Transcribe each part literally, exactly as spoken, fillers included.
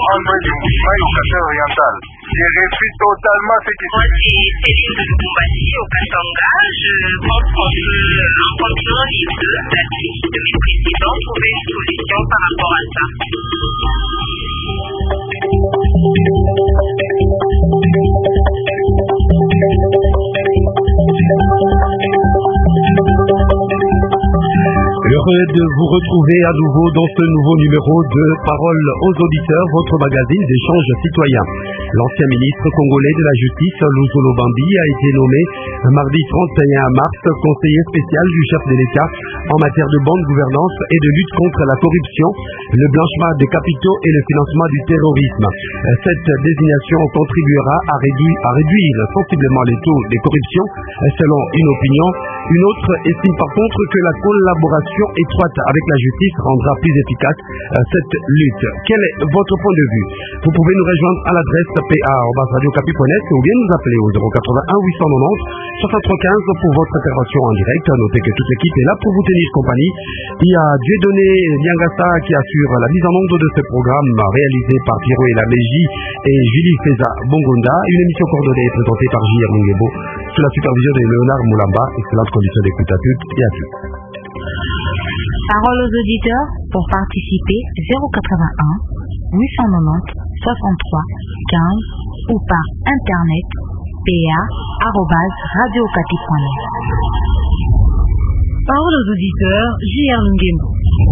André Limboumaï au Kasai oriental. J'ai refait totalement ce qui Moi, c'est Céline de Lubumbashi au Katanga. Je pense qu'on peut, en comptant les deux artistes de mes présidents, trouver une solution par rapport à ça. Heureux de vous retrouver à nouveau dans ce nouveau numéro de Parole aux auditeurs, votre magazine d'échange citoyen. L'ancien ministre congolais de la Justice, Luzolo Bambi, a été nommé mardi trente et un mars conseiller spécial du chef de l'État en matière de bonne gouvernance et de lutte contre la corruption, le blanchiment des capitaux et le financement du terrorisme. Cette désignation contribuera à réduire, à réduire sensiblement les taux de corruption, selon une opinion. Une autre estime par contre que la collaboration étroite avec la justice rendra plus efficace cette lutte. Quel est votre point de vue? Vous pouvez nous rejoindre à l'adresse p a arobase radio okapi point net ou bien nous appeler au zéro quatre-vingt-un huit cent quatre-vingt-dix soixante-trois quinze pour votre intervention en direct. Notez que toute l'équipe est là pour vous tenir compagnie. Il y a Dieudonné Liangassa qui assure la mise en onde de ce programme réalisé par Pierrot et la Mégie et Julie Feza Bongonda. Une émission coordonnée et présentée par J R Lungebo sous la supervision de Léonard Moulamba. Excellente condition d'écoute à toutes et à tous. Parole aux auditeurs pour participer zéro quatre-vingt-un huit cent quatre-vingt-dix soixante-trois quinze ou par internet p a arobase radio okapi point net. Parole aux auditeurs J R Lungebo.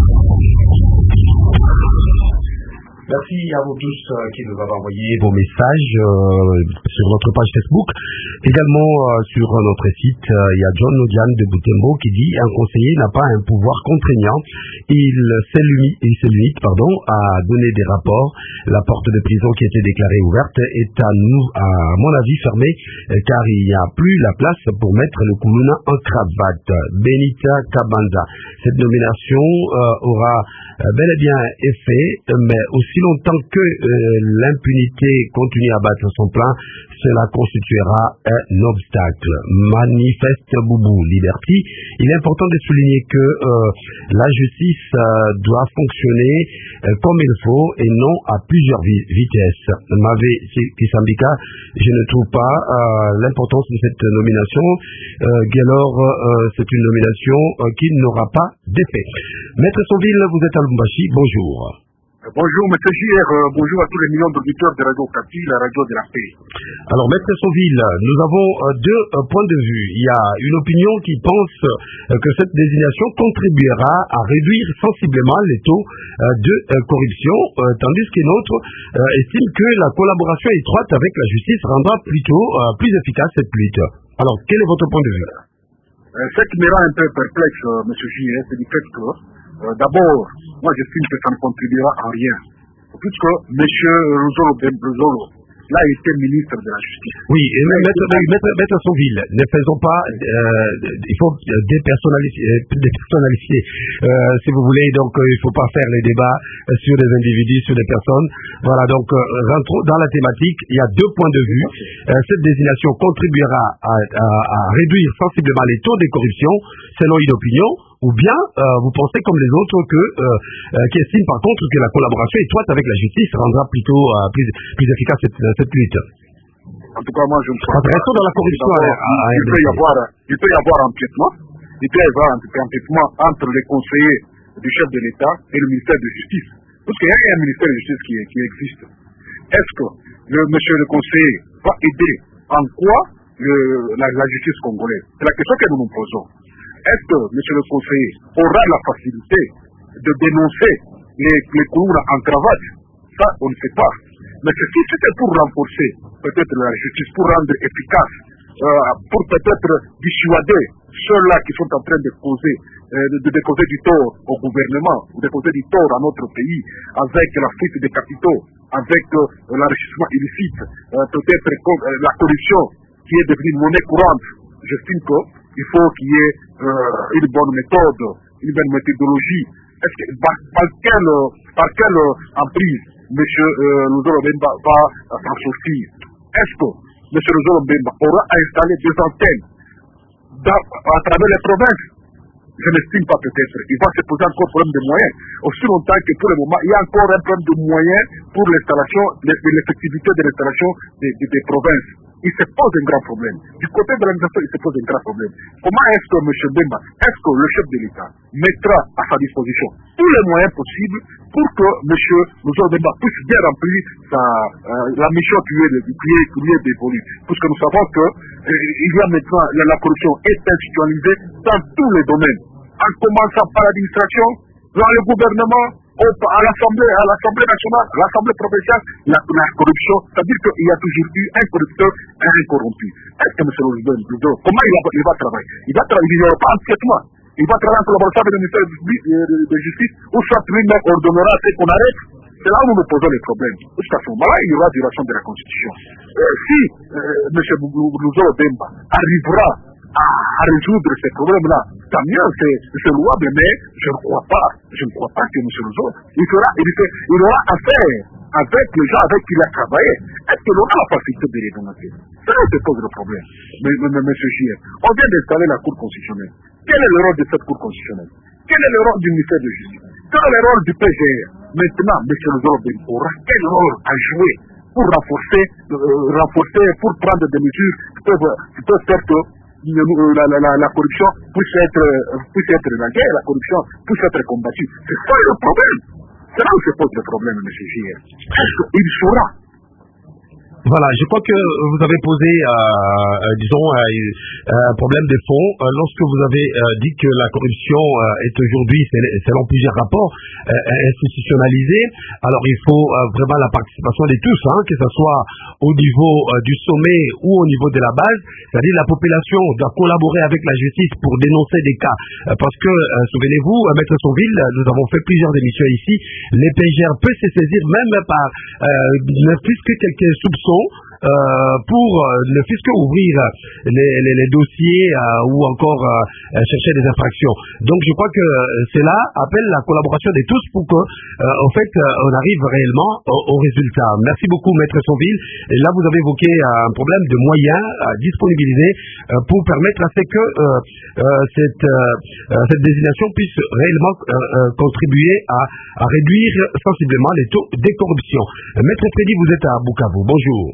Merci à vous tous euh, qui nous avez envoyé vos messages euh, sur notre page Facebook. Également euh, sur notre site, euh, il y a John Odian de Butembo qui dit un conseiller n'a pas un pouvoir contraignant. Il se limite, il se limite pardon, à donner des rapports. La porte de prison qui était déclarée ouverte est à nous, à mon avis, fermée euh, car il n'y a plus la place pour mettre le Koulouna en cravate. Benita Kabanza. Cette nomination euh, aura euh, bel et bien effet, mais aussi si longtemps que euh, l'impunité continue à battre son plein, cela constituera un obstacle. Manifeste Boubou Liberty. Il est important de souligner que euh, la justice euh, doit fonctionner euh, comme il faut et non à plusieurs vi- vitesses. Mavé Kisambika, je ne trouve pas euh, l'importance de cette nomination. Euh, alors, euh, c'est une nomination euh, qui n'aura pas d'effet. Maître Sauville, vous êtes à Lubumbashi. Bonjour. Bonjour, M. J R, euh, bonjour à tous les millions d'auditeurs de Radio Okapi, la radio de la paix. Alors, Maître Sauville, nous avons euh, deux euh, points de vue. Il y a une opinion qui pense euh, que cette désignation contribuera à réduire sensiblement les taux euh, de euh, corruption, euh, tandis qu'une autre euh, estime que la collaboration étroite avec la justice rendra plutôt euh, plus efficace cette lutte. Alors, quel est votre point de vue? euh, Ce qui me rend un peu perplexe, euh, M. J R, c'est du fait que, euh, d'abord, moi j'estime que ça ne contribuera à rien. Puisque M. Luzolo Bembezolo, là, il était ministre de la Justice. Oui, et Maître, Maître, Maître Sauville, ne faisons pas, euh, il faut dépersonnaliser, dépersonnaliser euh, si vous voulez, donc euh, il ne faut pas faire les débats sur des individus, sur des personnes. Voilà, donc euh, rentrons dans la thématique, il y a deux points de vue. Euh, cette désignation contribuera à, à, à réduire sensiblement les taux de corruption, selon une opinion, ou bien euh, vous pensez comme les autres que euh, euh, qui estiment par contre que la collaboration étroite avec la justice rendra plutôt euh, plus, plus efficace cette, cette lutte. En tout cas, moi je me crois. Restons dans la corruption. À, à il, peut y avoir, il peut y avoir empiètement, il peut y avoir un empiètement entre les conseillers du chef de l'État et le ministère de Justice. Parce qu'il y a un ministère de Justice qui, qui existe. Est-ce que le monsieur le conseiller va aider en quoi le, la, la justice congolaise? C'est la question que nous nous posons. Est-ce que M. le conseiller aura la facilité de dénoncer les, les cours en cravate? Ça, on ne sait pas. Mais si c'était pour renforcer peut-être la justice, pour rendre efficace, euh, pour peut-être dissuader ceux-là qui sont en train de causer, euh, de, de causer du tort au gouvernement, ou de causer du tort à notre pays, avec la fuite des capitaux, avec euh, l'enrichissement illicite, euh, peut-être euh, la corruption qui est devenue monnaie courante, j'estime qu'il faut qu'il y ait euh, une bonne méthode, une bonne méthodologie. Est-ce que, par, par quelle, par quelle emprise M. Euh, Luzolo Bemba va euh, s'en sortir? Est-ce que M. Luzolo Bemba aura installé des antennes dans, à travers les provinces je n'estime pas peut-être. Il va se poser encore un problème de moyens. Aussi longtemps que pour le moment, il y a encore un problème de moyens pour l'installation, l'effectivité de l'installation des, des, des provinces. Il se pose un grand problème. Du côté de l'administration, il se pose un grand problème. Comment est-ce que M. Bemba, est-ce que le chef de l'État mettra à sa disposition tous les moyens possibles pour que M. Louzo Bemba puisse bien remplir sa, euh, la mission qui lui est, qui est, qui lui est dévolue? Puisque nous savons que euh, il y a maintenant, la, la corruption est institutionnalisée dans tous les domaines. En commençant par l'administration, dans le gouvernement, à l'Assemblée, à l'Assemblée nationale, à l'Assemblée provinciale, la, la corruption, c'est-à-dire qu'il y a toujours eu un corrupteur et un corrompu. Est-ce que M. Louzo, comment il va, il va travailler? Il va travailler, il n'y aura pas entièrement. Il va travailler en collaboration avec le ministère de Justice, ou soit lui-même ordonnera ce qu'on arrête. C'est là où nous nous posons les problèmes. Jusqu'à ce moment-là, il y aura violation de la Constitution. Euh, si euh, M. Louzo Bemba arrivera à, à résoudre ces problèmes-là, tant mieux, c'est louable, mais je ne crois pas, je ne crois pas que M. Louzo, il, fera, il, fait, il aura affaire avec les gens avec qui il a travaillé. Est-ce qu'il aura la facilité de les dénoncer? Ça, se pose le problème. Mais, mais, mais M. J R, on vient d'installer la Cour constitutionnelle. Quel est le rôle de cette Cour constitutionnelle? Quel est le rôle du ministère de Justice? Quel est le rôle du P G R? Maintenant, M. Louzo aura quel rôle à jouer pour renforcer, euh, renforcer, pour prendre des mesures qui peuvent, qui peuvent faire que La, la, la, la corruption puisse être, puisse être évacuée, la corruption puisse être combattue. C'est ça le problème. C'est là où se pose le problème, M. J R. Est-ce qu'il saura? Voilà, je crois que vous avez posé, euh, euh, disons, euh, un problème de fond euh, lorsque vous avez euh, dit que la corruption euh, est aujourd'hui, selon plusieurs rapports, euh, institutionnalisée. Alors il faut euh, vraiment la participation de tous, hein, que ce soit au niveau euh, du sommet ou au niveau de la base, c'est-à-dire la population doit collaborer avec la justice pour dénoncer des cas. Euh, parce que, euh, souvenez-vous, euh, Maître Sonville, nous avons fait plusieurs émissions ici, les P G R peuvent se saisir même par, euh, ne plus que quelques soupçons Euh, pour euh, ne fût-ce qu'ouvrir les, les, les dossiers euh, ou encore euh, chercher des infractions. Donc je crois que cela appelle la collaboration de tous pour que, euh, en fait, euh, on arrive réellement au, au résultat. Merci beaucoup, Maître Sonville. Et là, vous avez évoqué euh, un problème de moyens à disponibiliser euh, pour permettre à ce que euh, euh, cette, euh, cette désignation puisse réellement euh, euh, contribuer à, à réduire sensiblement les taux de corruption. Euh, Maître Freddy, vous êtes à Bukavu. Bonjour.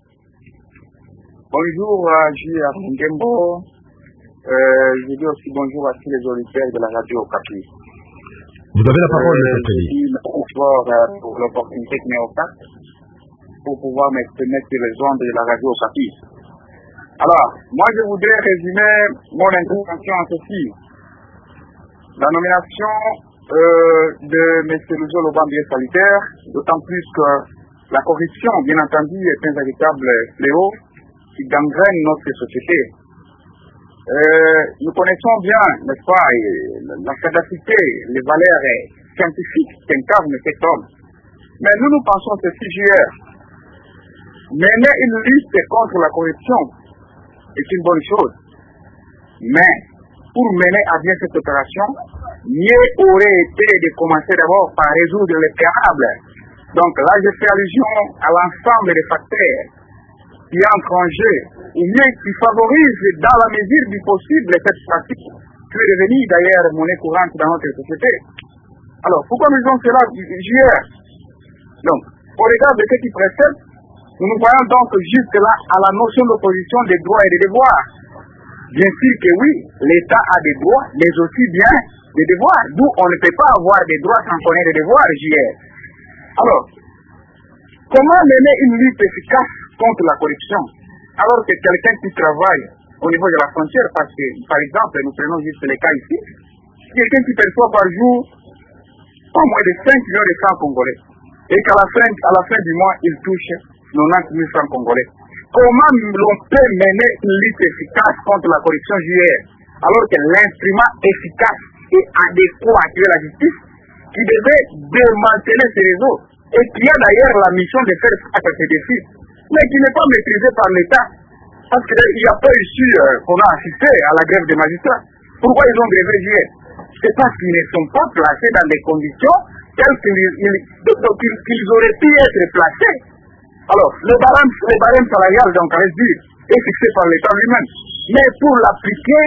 Bonjour à J R Ngembo. Euh, je dis aussi bonjour à tous les auditeurs de la radio Okapi. Vous avez la parole, M. Freddy. Merci fort euh, pour l'opportunité qui m'est offerte pour pouvoir m'exprimer sur les ondes de la radio Okapi. Alors, moi je voudrais résumer mon intervention en ceci. La nomination euh, de M. Louzo Lobambier Salitaire, d'autant plus que la corruption, bien entendu, est un véritable fléau qui gangrène notre société. Euh, nous connaissons bien, n'est-ce pas, la sagacité, les valeurs scientifiques qu'incarne cet homme. Mais nous, nous pensons que J R, mener une lutte contre la corruption est une bonne chose. Mais, pour mener à bien cette opération, mieux aurait été de commencer d'abord par résoudre les préalables. Donc là, je fais allusion à l'ensemble des facteurs qui entrent en jeu, ou bien qui favorisent dans la mesure du possible cette pratique qui est devenue d'ailleurs monnaie courante dans notre société. Alors, pourquoi nous disons cela, J R? Donc, au regard de ce qui précède, nous nous voyons donc juste là à la notion d'opposition des droits et des devoirs. Bien sûr que oui, l'État a des droits, mais aussi bien des devoirs, d'où on ne peut pas avoir des droits sans connaître des devoirs, J R. Alors, comment mener une lutte efficace contre la corruption alors que quelqu'un qui travaille au niveau de la frontière, parce que, par exemple, nous prenons juste les cas ici, quelqu'un qui perçoit par jour pas moins de cinq millions de francs congolais, et qu'à la fin, à la fin du mois, il touche quatre-vingt-dix mille francs congolais. Comment l'on peut mener une lutte efficace contre la corruption J R alors que l'instrument efficace et adéquat qui est la justice, qui devait démanteler ces réseaux, et qui a d'ailleurs la mission de faire face à ces défis, mais qui n'est pas maîtrisé par l'État, parce qu'il n'y a pas ici euh, qu'on a assisté à la grève des magistrats. Pourquoi ils ont grévé J R? C'est parce qu'ils ne sont pas placés dans des conditions telles qu'ils qu'ils auraient pu être placés. Alors, le barème, le barème salarial, donc, on va dire, est fixé par l'État lui-même. Mais pour l'appliquer,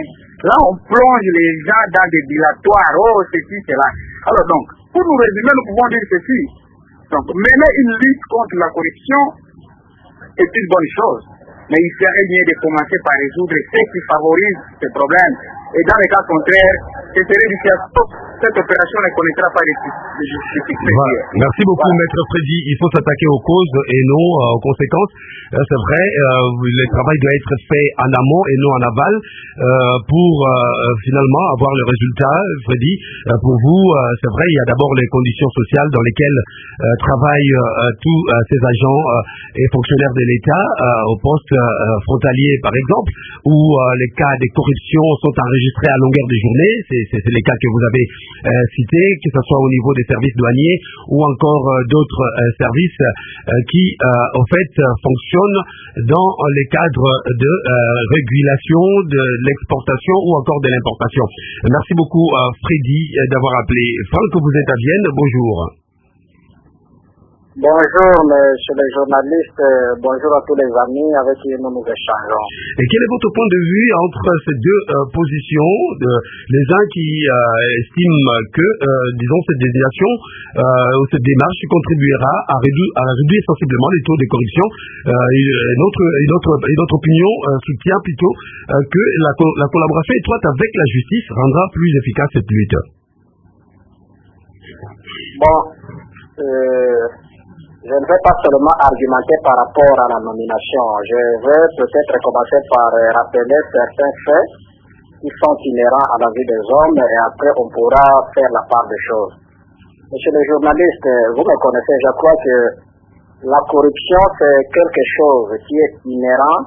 Là, on plonge les gens dans des dilatoires. Oh, ceci, cela. Alors donc, pour nous résumer, nous pouvons dire ceci. Donc, mener une lutte contre la corruption est une bonne chose. Mais il serait bien de commencer par résoudre ce qui favorise ces problèmes. Et dans le cas contraire, ce serait difficile. Cette opération ne connaîtra pas de succès. Voilà. Merci beaucoup, voilà. Maître Freddy. Il faut s'attaquer aux causes et non euh, aux conséquences. Euh, c'est vrai, euh, le travail doit être fait en amont et non en aval euh, pour euh, finalement avoir le résultat. Freddy, euh, pour vous, euh, c'est vrai, il y a d'abord les conditions sociales dans lesquelles euh, travaillent euh, tous euh, ces agents euh, et fonctionnaires de l'État euh, au poste euh, frontalier, par exemple, où euh, les cas de corruption sont enregistrés à longueur de journée. C'est, c'est, c'est les cas que vous avez euh, cités, que ce soit au niveau des services douaniers ou encore euh, d'autres euh, services euh, qui, euh, en fait, euh, fonctionnent dans les cadres de euh, régulation de l'exportation ou encore de l'importation. Merci beaucoup, euh, Freddy, d'avoir appelé. Franck, vous êtes à Vienne. Bonjour. Bonjour, monsieur les journalistes, bonjour à tous les amis avec qui nous nous échangeons. Et quel est votre point de vue entre ces deux euh, positions, de, les uns qui euh, estiment que, euh, disons, cette désignation euh, ou cette démarche contribuera à réduire, à réduire sensiblement les taux de corruption, euh, et notre, et notre, et notre opinion euh, soutient plutôt euh, que la, la collaboration étroite avec la justice rendra plus efficace cette lutte. Bon, euh... je ne vais pas seulement argumenter par rapport à la nomination. Je vais peut-être commencer par rappeler certains faits qui sont inhérents à la vie des hommes et après on pourra faire la part des choses. Monsieur le journaliste, vous me connaissez, je crois que la corruption c'est quelque chose qui est inhérent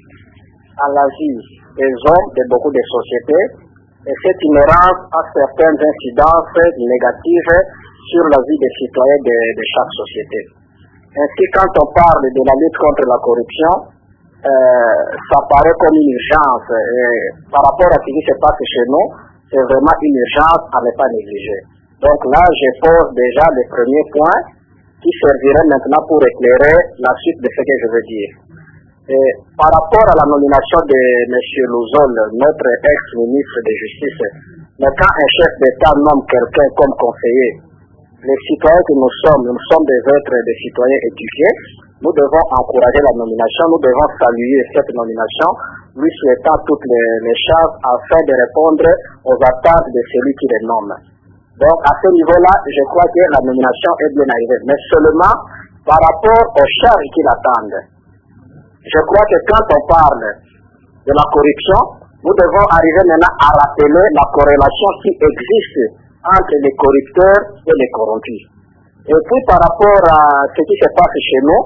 à la vie des hommes de beaucoup de sociétés et cette inhérence a certaines incidences négatives sur la vie des citoyens de, de chaque société. Ainsi, quand on parle de la lutte contre la corruption, euh, ça paraît comme une urgence. Et par rapport à ce qui se passe chez nous, c'est vraiment une urgence à ne pas négliger. Donc là, je pose déjà le premier point qui servirait maintenant pour éclairer la suite de ce que je veux dire. Et par rapport à la nomination de M. Louzol, notre ex-ministre de Justice, mais quand un chef d'État nomme quelqu'un comme conseiller, les citoyens que nous sommes, nous sommes des êtres des citoyens éduqués, nous devons encourager la nomination, nous devons saluer cette nomination, lui souhaitant toutes les, les chances afin de répondre aux attentes de celui qui les nomme. Donc à ce niveau-là, je crois que la nomination est bien arrivée, mais seulement par rapport aux charges qui l'attendent. Je crois que quand on parle de la corruption, nous devons arriver maintenant à rappeler la corrélation qui existe entre les corrupteurs et les corrompus. Et puis par rapport à ce qui se passe chez nous,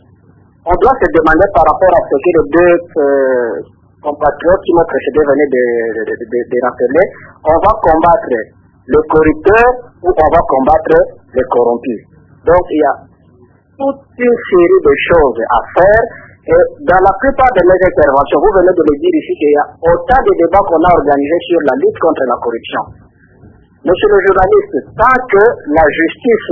on doit se demander par rapport à ce que les deux euh, compatriotes qui m'ont précédé venaient de, de, de, de, de rappeler, on va combattre les corrupteurs ou on va combattre les corrompus. Donc il y a toute une série de choses à faire et dans la plupart de mes interventions, vous venez de le dire ici qu'il y a autant de débats qu'on a organisés sur la lutte contre la corruption. Monsieur le journaliste, tant que la justice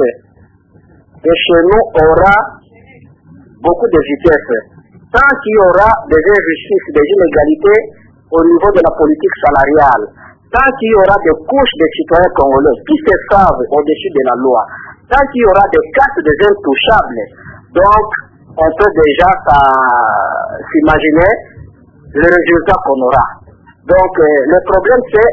de chez nous aura beaucoup de vitesse, tant qu'il y aura des injustices, des inégalités au niveau de la politique salariale, tant qu'il y aura des couches de citoyens congolais qui se savent au-dessus de la loi, tant qu'il y aura des cartes des intouchables, donc on peut déjà s'imaginer le résultat qu'on aura. Donc euh, le problème c'est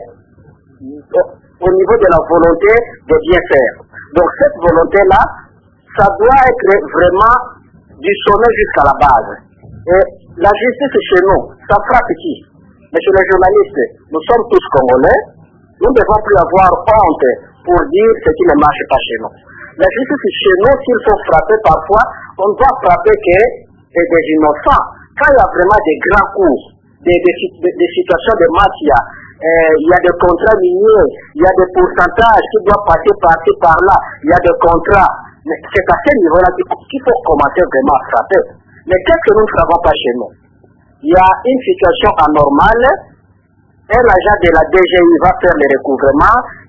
au niveau de la volonté de bien faire. Donc cette volonté-là, ça doit être vraiment du sommet jusqu'à la base. Et la justice chez nous, ça frappe qui? Monsieur le journaliste, nous sommes tous Congolais, nous ne devons plus avoir honte pour dire ce qui ne marche pas chez nous. La justice chez nous, s'il faut frapper parfois, on doit frapper que des, des innocents. Quand il y a vraiment des grands coups, des, des, des, des situations de mafia, Euh, il y a des contrats miniers, il y a des pourcentages qui doivent passer par-ci par-là, il y a des contrats. Mais c'est à ce niveau-là qu'il faut commencer vraiment à frapper. Mais qu'est-ce que nous ne frappons pas chez nous? Il y a une situation anormale, un agent de la D G I va faire le recouvrement,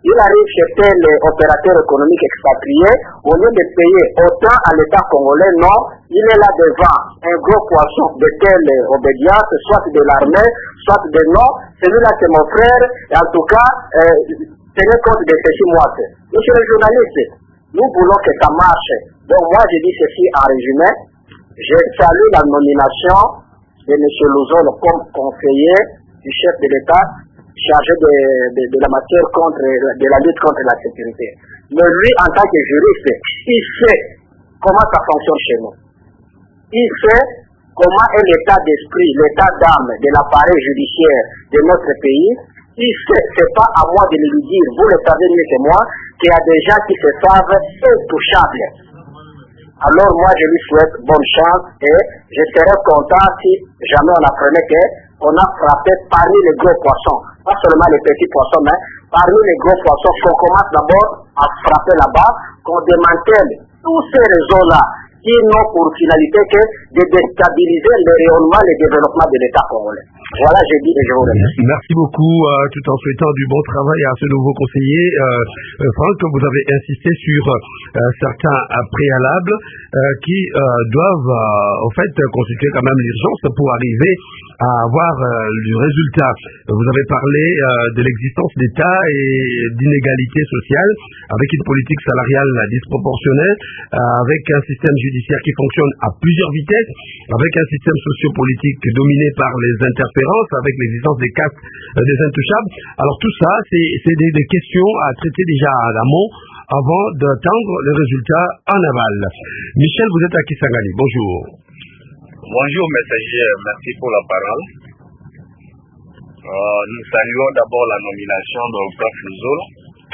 il arrive chez tel opérateur économique expatrié, au lieu de payer autant à l'État congolais, non, il est là devant un gros poisson de telle obédience, soit de l'armée, soit de non, celui-là c'est mon frère, et en tout cas, euh, tenez compte de ceci, moi. Monsieur le journaliste, nous voulons que ça marche. Donc moi je dis ceci en résumé, je salue la nomination de M. Louzolo comme conseiller du chef de l'État chargé de, de, de la matière contre, de la lutte contre la sécurité. Mais lui, en tant que juriste, il sait comment ça fonctionne chez nous. Il sait comment est l'état d'esprit, l'état d'âme de l'appareil judiciaire de notre pays. Il sait, c'est pas à moi de lui dire, vous le savez mieux que moi, qu'il y a des gens qui se savent intouchables. Alors moi, je lui souhaite bonne chance et je serais content si jamais on apprenait qu'on a frappé parmi les gros poissons. Pas seulement les petits poissons, mais parmi les gros poissons, qu'on commence d'abord à frapper là-bas, qu'on démantèle tous ces réseaux-là qui n'ont pour finalité que de déstabiliser le rayonnement et le développement de l'État congolais. Voilà, j'ai dit et je vous remercie. Merci beaucoup, euh, tout en souhaitant du bon travail à ce nouveau conseiller. Euh, euh, Franck, vous avez insisté sur euh, certains euh, préalables euh, qui euh, doivent, euh, en fait, constituer quand même l'urgence pour arriver à avoir euh, du résultat. Vous avez parlé euh, de l'existence d'État et d'inégalités sociales, avec une politique salariale disproportionnée, euh, avec un système judiciaire qui fonctionne à plusieurs vitesses, avec un système sociopolitique dominé par les interférences, avec l'existence des castes euh, des intouchables. Alors tout ça, c'est des, des questions à traiter déjà à l'amont avant d'attendre les résultats en aval. Michel, vous êtes à Kisangani. Bonjour. Bonjour messager, merci pour la parole. Euh, nous saluons d'abord la nomination de Prof Louzolo,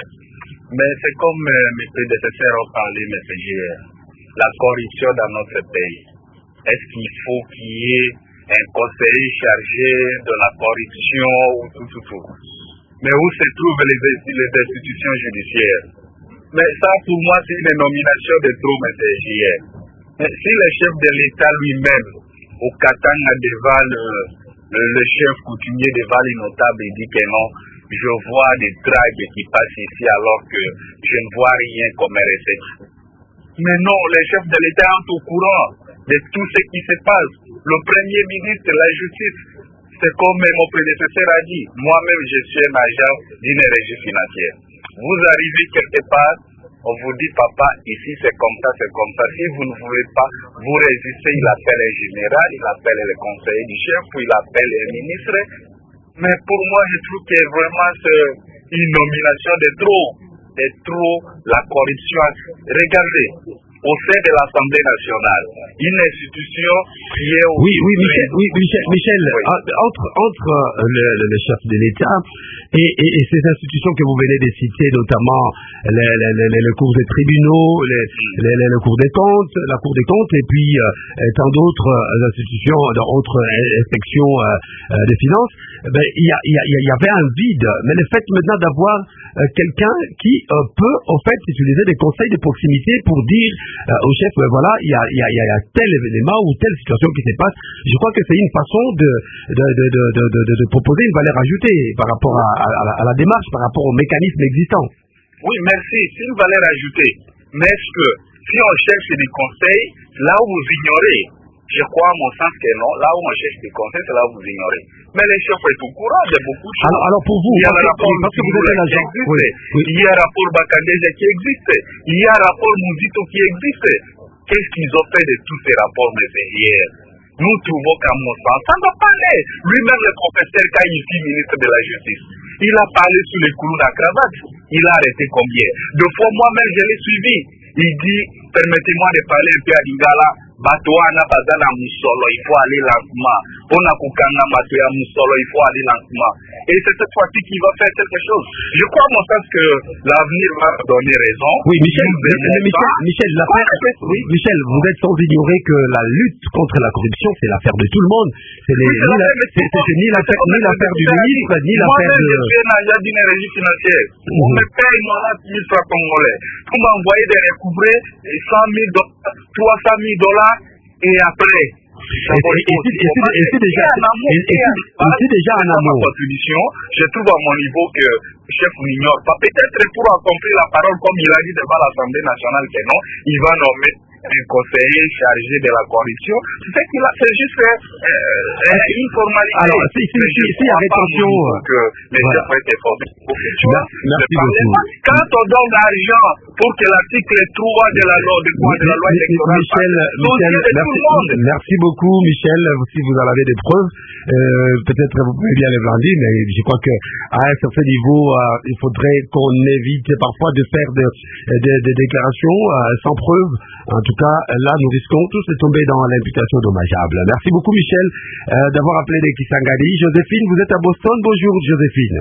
mais c'est comme euh, mes prédécesseurs ont parlé, messager, la corruption dans notre pays. Est-ce qu'il faut qu'il y ait un conseiller chargé de la corruption ou tout, tout, tout? Mais où se trouvent les, les institutions judiciaires? Mais ça, pour moi, c'est une nomination de trop, messager. Mais si le chef de l'État lui-même, au Katanga devant le, le, le chef coutumier devant les notables, il dit que non, je vois des dragues qui passent ici alors que je ne vois rien comme recette. Mais non, le chef de l'État est au courant de tout ce qui se passe. Le Premier ministre, la justice, c'est comme mon prédécesseur a dit. Moi-même, je suis un agent d'une régie financière. Vous arrivez quelque part, on vous dit, papa, ici c'est comme ça, c'est comme ça. Si vous ne voulez pas, vous résistez, il appelle un général, il appelle le conseiller du chef, puis il appelle le ministre. Mais pour moi, je trouve que vraiment c'est une nomination de trop, de trop la corruption. Regardez, au sein de l'Assemblée nationale, une institution qui est... Oui, oui, Michel, oui, Michel, Michel oui. entre, entre le, le, le chef de l'État et, et, et ces institutions que vous venez de citer, notamment les, les, les, les cours des tribunaux, les, les, les, les cours des comptes, la Cour des comptes, et puis euh, tant d'autres euh, institutions, d'autres euh, inspections euh, euh, des finances, ben, il, y a, il, y a, il y avait un vide. Mais le fait maintenant d'avoir euh, quelqu'un qui euh, peut, en fait, utiliser des conseils de proximité pour dire Euh, au chef, euh, voilà, il y a, y, a, y a tel élément ou telle situation qui se passe. Je crois que c'est une façon de, de, de, de, de, de, de proposer une valeur ajoutée par rapport à, à, à, la, à la démarche, par rapport au mécanisme existant. Oui, merci. C'est une valeur ajoutée. Mais est-ce que si on cherche des conseils, là où vous ignorez, je crois à mon sens que non, là où on cherche des conseils, c'est là où vous ignorez. Mais les chefs sont au courant de beaucoup de choses. Alors, alors pour vous, il y a parce, un rapport parce que vous êtes un agent. Oui, oui. Il y a un rapport Bakandeja qui existe. Il y a un rapport Mouzito qui existe. Qu'est-ce qu'ils ont fait de tous ces rapports, mais hier? Nous trouvons qu'à mon sens, ça va parler. Lui-même, le professeur Kaïfi, ministre de la Justice, il a parlé sous les coulous de la cravate. Il a arrêté combien? Deux fois moi-même, je l'ai suivi. Il dit, permettez-moi de parler un peu à Lingala. Batoana Bazana Moussolo, il faut aller lentement. On a Koukanga Matoya Moussolo, il faut aller lentement. Et c'est cette fois-ci qu'il va faire quelque chose. Je crois, mon sens, que l'avenir va donner raison. Oui, Michel, Michel, Michel, Michel, oui, Michel, vous êtes sans ignorer que la lutte contre la corruption, c'est l'affaire de tout le monde. C'est ni l'affaire ni l'affaire du ministre, ni l'affaire de... Moi-même, je suis un agent d'une régie financière. On me paye quatre mille francs congolais. On m'a envoyé des recouvrés cent mille dollars, trois cent mille dollars. Et après, c'est déjà un amour. Contribution, je trouve à mon niveau que le chef n'ignore pas. Peut-être pour accomplir la parole, comme il a dit devant l'Assemblée nationale que non, il va nommer un conseiller chargé de la corruption. C'est qu'il a, c'est juste euh, une formalité. Alors, si, si, si, si, attention. Que les chefs vont être formés. Merci beaucoup. Quand on donne l'argent pour que l'article trois de la loi, de quoi, de la loi électorale, Michel, Michel, merci, merci beaucoup, Michel. Si vous en avez des preuves, euh, peut-être vous pouvez bien les blander, mais je crois que à un certain niveau, euh, il faudrait qu'on évite parfois de faire des de, de déclarations euh, sans preuve. En tout cas, là, nous risquons tous de tomber dans l'imputation dommageable. Merci beaucoup, Michel, euh, d'avoir appelé des Kisangani. Joséphine, vous êtes à Boston. Bonjour, Joséphine.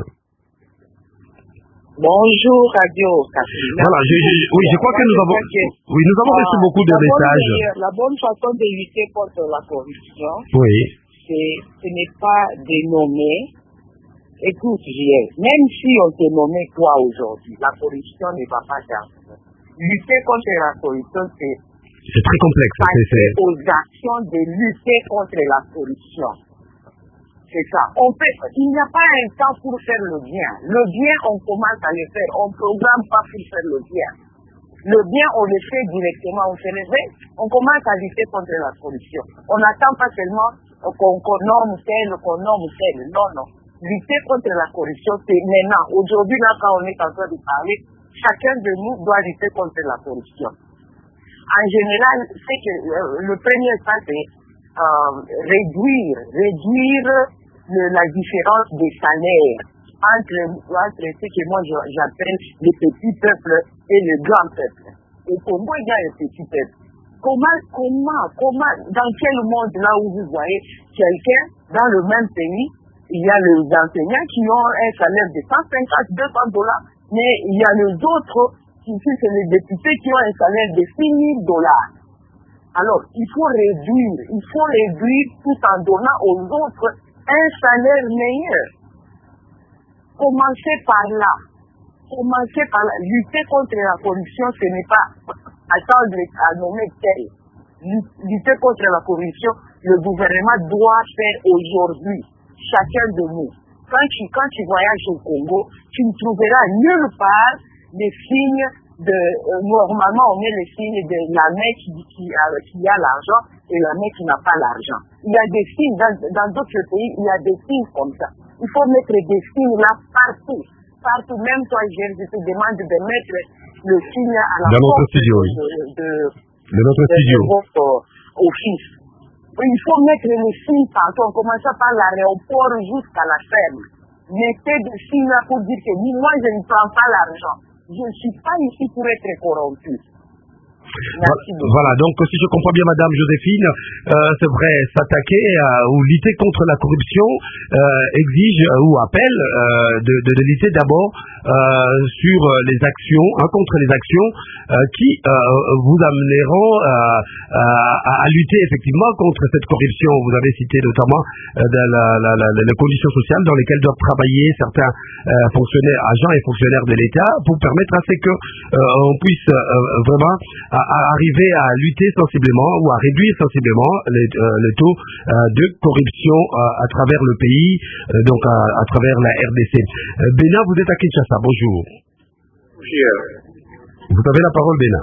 Bonjour, Radio Catherine. Voilà, je, je, oui, je crois que nous avons, oui, nous avons reçu beaucoup de la messages. Bonne, la bonne façon de lutter contre la corruption, oui, c'est, ce n'est pas de nommer. Écoute, J S, même si on te nommait toi aujourd'hui, la corruption ne va pas t'arriver. Lutter contre la corruption, c'est c'est très complexe. passer c'est, c'est... aux actions de lutter contre la corruption. C'est ça. On fait, il n'y a pas un temps pour faire le bien. Le bien, on commence à le faire. On ne programme pas pour faire le bien. Le bien, on le fait directement. On se réveille, on commence à lutter contre la corruption. On n'attend pas seulement qu'on, qu'on nomme tel, qu'on nomme tel. Non, non. Lutter contre la corruption, c'est maintenant. Aujourd'hui, là, quand on est en train de parler, chacun de nous doit lutter contre la corruption. En général, c'est que euh, le premier pas, c'est euh, réduire, réduire le, la différence des salaires entre, entre ce que moi j'appelle les petits peuples et le grand peuple. Et pour moi, il y a un petit peuple. Comment, comment, comment, dans quel monde là où vous voyez quelqu'un dans le même pays, il y a les enseignants qui ont un salaire de cent cinquante, deux cents dollars, mais il y a les autres, qui sont les députés qui ont un salaire de six mille dollars. Alors, il faut réduire, il faut réduire tout en donnant aux autres un salaire meilleur. Commencez par là. Commencez par là. Lutter contre la corruption, ce n'est pas attendre à nommer tel. Lutter contre la corruption, le gouvernement doit faire aujourd'hui. Chacun de nous. Quand tu, quand tu voyages au Congo, tu ne trouveras nulle part des signes de, euh, normalement on met les signes de la mec qui, qui, a, qui a l'argent et la mec qui n'a pas l'argent. Il y a des signes, dans, dans d'autres pays, il y a des signes comme ça. Il faut mettre des signes là partout. Partout, même toi, je te demande de mettre le signe à la dans notre porte studio, de, oui. de, de, de notre de, studio. de votre office. Il faut mettre les signes partout. On commence par l'aéroport jusqu'à la ferme. Mettez des signes là pour dire que moi, je ne prends pas l'argent. Je ne suis pas ici pour être corrompu. Merci beaucoup. Voilà, donc si je comprends bien, Madame Joséphine, euh, c'est vrai, s'attaquer euh, ou lutter contre la corruption euh, exige euh, ou appelle euh, de, de, de lutter d'abord euh, sur les actions, hein, contre les actions euh, qui euh, vous amèneront euh, à, à lutter effectivement contre cette corruption. Vous avez cité notamment euh, de la, la, la, les conditions sociales dans lesquelles doivent travailler certains euh, fonctionnaires, agents et fonctionnaires de l'État pour permettre à ce que euh, on puisse euh, vraiment à, à arriver à lutter sensiblement ou à réduire sensiblement les, euh, le taux euh, de corruption euh, à travers le pays, euh, donc à, à travers la R D C. Euh, Bénin, vous êtes à Kinshasa, bonjour. Bonjour. Vous avez la parole, Bénin.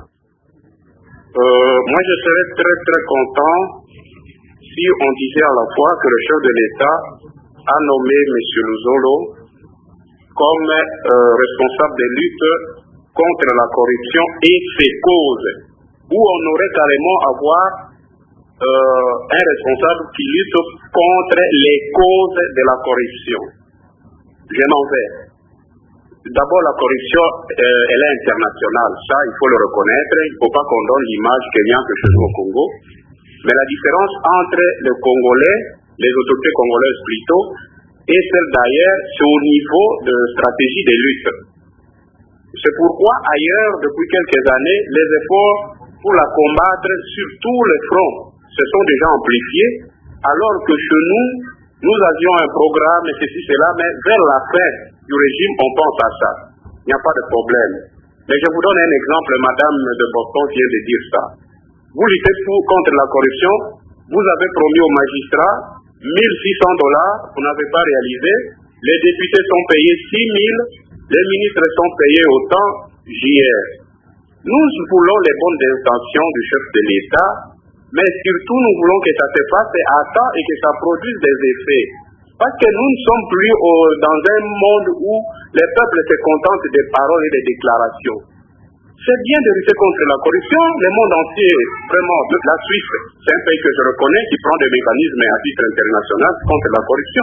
Euh, moi, je serais très très content si on disait à la fois que le chef de l'État a nommé M. Luzolo comme euh, responsable de lutte contre la corruption et ses causes, où on aurait carrément à avoir euh, un responsable qui lutte contre les causes de la corruption. Je m'en vais. D'abord, la corruption, euh, elle est internationale, ça il faut le reconnaître, il ne faut pas qu'on donne l'image qu'il y a quelque chose au Congo, mais la différence entre les Congolais, les autorités congolaises plutôt, et celle d'ailleurs, c'est au niveau de stratégie de lutte. C'est pourquoi ailleurs, depuis quelques années, les efforts pour la combattre sur tous les fronts se sont déjà amplifiés, alors que chez nous, nous avions un programme et ceci, cela, mais vers la fin du régime, on pense à ça. Il n'y a pas de problème. Mais je vous donne un exemple, Madame de Boston vient de dire ça. Vous luttez pour, contre la corruption, vous avez promis aux magistrats mille six cents dollars, vous n'avez pas réalisé. Les députés sont payés six mille, les ministres sont payés autant J R. Nous voulons les bonnes intentions du chef de l'État, mais surtout nous voulons que ça se fasse à temps et que ça produise des effets. Parce que nous ne sommes plus au, dans un monde où les peuples se contentent des paroles et des déclarations. C'est bien de lutter contre la corruption. Le monde entier, vraiment, la Suisse, c'est un pays que je reconnais qui prend des mécanismes à titre international contre la corruption.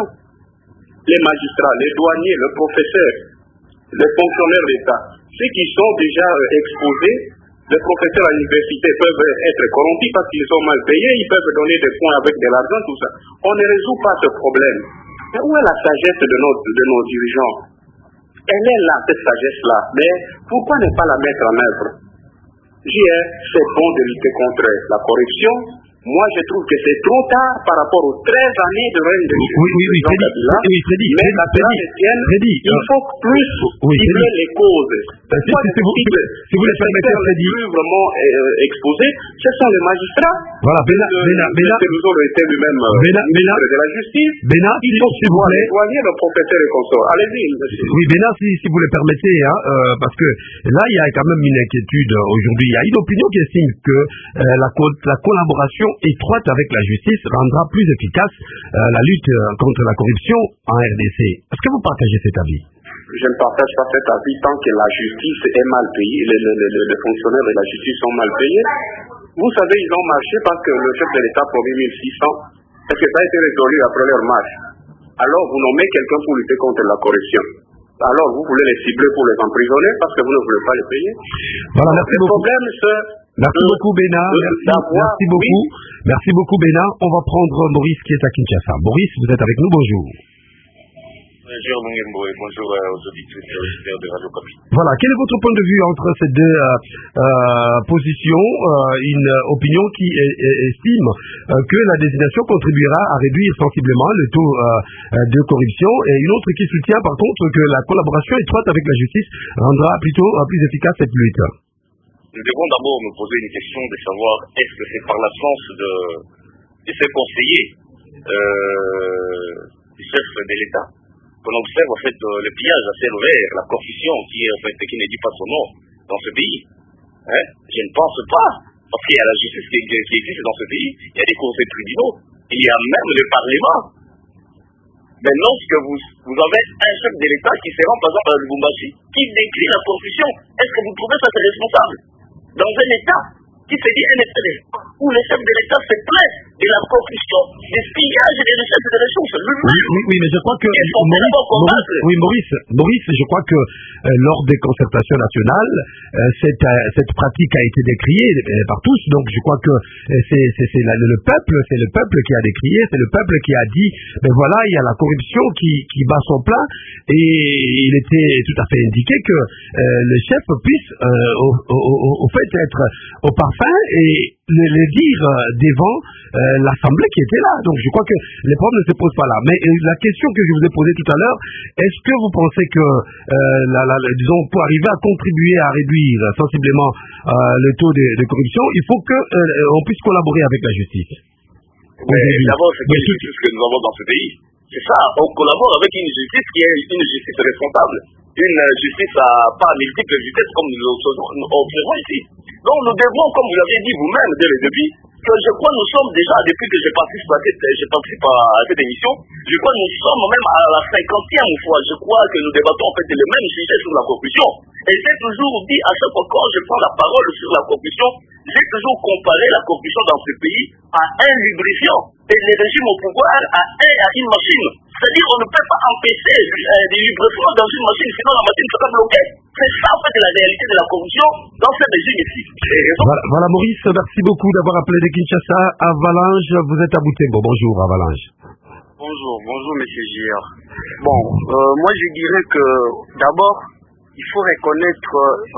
Les magistrats, les douaniers, les professeurs, les fonctionnaires d'État, ceux qui sont déjà exposés, les professeurs à l'université peuvent être corrompus parce qu'ils sont mal payés, ils peuvent donner des points avec de l'argent, tout ça. On ne résout pas ce problème. Mais où est la sagesse de nos, de nos dirigeants? Elle est là, cette sagesse-là. Mais pourquoi ne pas la mettre en œuvre? J R, c'est bon de lutter contre la corruption. Moi, je trouve que c'est trop tard par rapport aux treize années de règne de Oui, oui, oui, Freddy, oui, Freddy, mais la Freddy, il faut plus oui, cibler les causes. Si, si, si, vous, si vous le permettez, Freddy. Les plus vraiment euh, exposés, ce sont les magistrats. Voilà, Béna, Béna, Béna. Nous avons été lui-même Béna, Béna, de la justice. Béna, il faut s'il vous plaît. Soigner le professeur et consort. Allez-y, monsieur. Oui, Béna, si, si vous le permettez, hein, euh, parce que là, il y a quand même une inquiétude aujourd'hui. Il y a une opinion qui estime que euh, la, co la collaboration étroite avec la justice rendra plus efficace euh, la lutte euh, contre la corruption en R D C. Est-ce que vous partagez cet avis? Je ne partage pas cet avis tant que la justice est mal payée, les, les, les, les fonctionnaires de la justice sont mal payés. Vous savez, ils ont marché parce que le chef de l'État promet mille six cents. Est-ce que ça a été résolu après leur marche? Alors vous nommez quelqu'un pour lutter contre la corruption. Alors vous voulez les cibler pour les emprisonner parce que vous ne voulez pas les payer. Voilà, merci le beaucoup. problème, c'est Merci de, beaucoup, Béna. Merci, merci beaucoup. Oui. Merci beaucoup, Béna. On va prendre Maurice qui est à Kinshasa. Maurice, vous êtes avec nous. Bonjour. Bonjour, bonjour aux auditeurs de Radio Kapi. Voilà, quel est votre point de vue entre ces deux euh, euh, positions? euh, Une opinion qui est, est, estime euh, que la désignation contribuera à réduire sensiblement le taux euh, de corruption, et une autre qui soutient par contre que la collaboration étroite avec la justice rendra plutôt euh, plus efficace cette lutte. Nous devons d'abord nous poser une question de savoir est-ce que c'est par l'absence de, de ces conseillers euh, du chef de l'État qu'on observe en fait le pillage à ciel ouvert, la corruption qui est en fait qui ne dit pas son nom dans ce pays. Hein? Je ne pense pas, parce qu'il y a la justice qui, qui existe dans ce pays, il y a des cours de tribunaux, il y a même le Parlement. Mais lorsque vous, vous avez un chef de l'État qui se rend par exemple à Lubumbashi, qui décrit la corruption, est-ce que vous trouvez ça c'est responsable? Dans un État qui se dit un État où le chef de l'État se plaint de la corruption, des pillages et des recettes de ressources. Oui, oui, oui, mais je crois que Maurice, Maurice, oui, Maurice, Maurice, je crois que euh, lors des concertations nationales, euh, cette, euh, cette pratique a été décriée euh, par tous. Donc, je crois que euh, c'est c'est le, le peuple, c'est le peuple qui a décrié, c'est le peuple qui a dit, ben voilà, il y a la corruption qui qui bat son plein, et il était tout à fait indiqué que euh, le chef puisse euh, au, au, au, au fait être au parfum et le, le dire euh, devant euh, l'Assemblée qui était là. Donc je crois que les problèmes ne se posent pas là. Mais euh, la question que je vous ai posée tout à l'heure, est-ce que vous pensez que, euh, la, la, disons, pour arriver à contribuer à réduire sensiblement euh, le taux de, de corruption, il faut que euh, on puisse collaborer avec la justice? D'abord, c'est quelle justice que nous avons dans ce pays? C'est ça, on collabore avec une justice qui est une justice responsable. Une justice à pas multiples vitesses comme nous observons ici. Donc nous devons, comme vous l'avez dit vous-même dès le début, que je crois nous sommes déjà, depuis que je participe à cette, je participe à cette émission, je crois nous sommes même à la cinquantième fois, je crois que nous débattons en fait le même sujet sur la corruption. Et j'ai toujours dit, à chaque fois quand je prends la parole sur la corruption, j'ai toujours comparé la corruption dans ce pays à un lubrifiant et le régime au pouvoir à, un, à une machine. C'est-à-dire qu'on ne peut pas empêcher euh, des lubrifiants dans une machine, sinon la machine sera bloquée. C'est ça en fait la réalité de la corruption dans ce régime ici. Voilà, voilà Maurice, merci beaucoup d'avoir appelé de Kinshasa. Avalanche, vous êtes à Butembo. Bonjour Avalanche. Bonjour, bonjour Monsieur J R. Bon, euh, moi je dirais que d'abord, il faut reconnaître euh,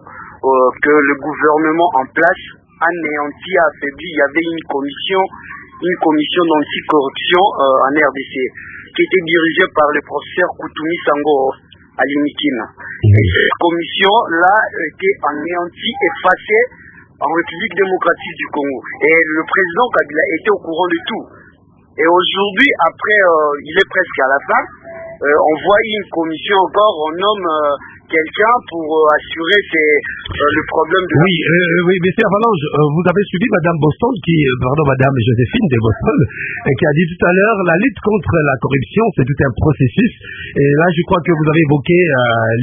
euh, que le gouvernement en place anéanti, affaibli. Il y avait une commission, une commission d'anticorruption euh, en R D C qui était dirigée par le professeur Koutoumi Sango Alinikina. Et cette commission-là était anéantie, effacée en République démocratique du Congo. Et le président Kabila était au courant de tout. Et aujourd'hui, après, euh, il est presque à la fin, euh, on voit une commission encore, on nomme euh, quelqu'un pour euh, assurer ces, euh, le problème de... Oui, euh, oui, monsieur Avalanche, euh, vous avez suivi Madame Boston, qui, pardon, Madame Joséphine de Boston, euh, qui a dit tout à l'heure, la lutte contre la corruption, c'est tout un processus. Et là, je crois que vous avez évoqué euh,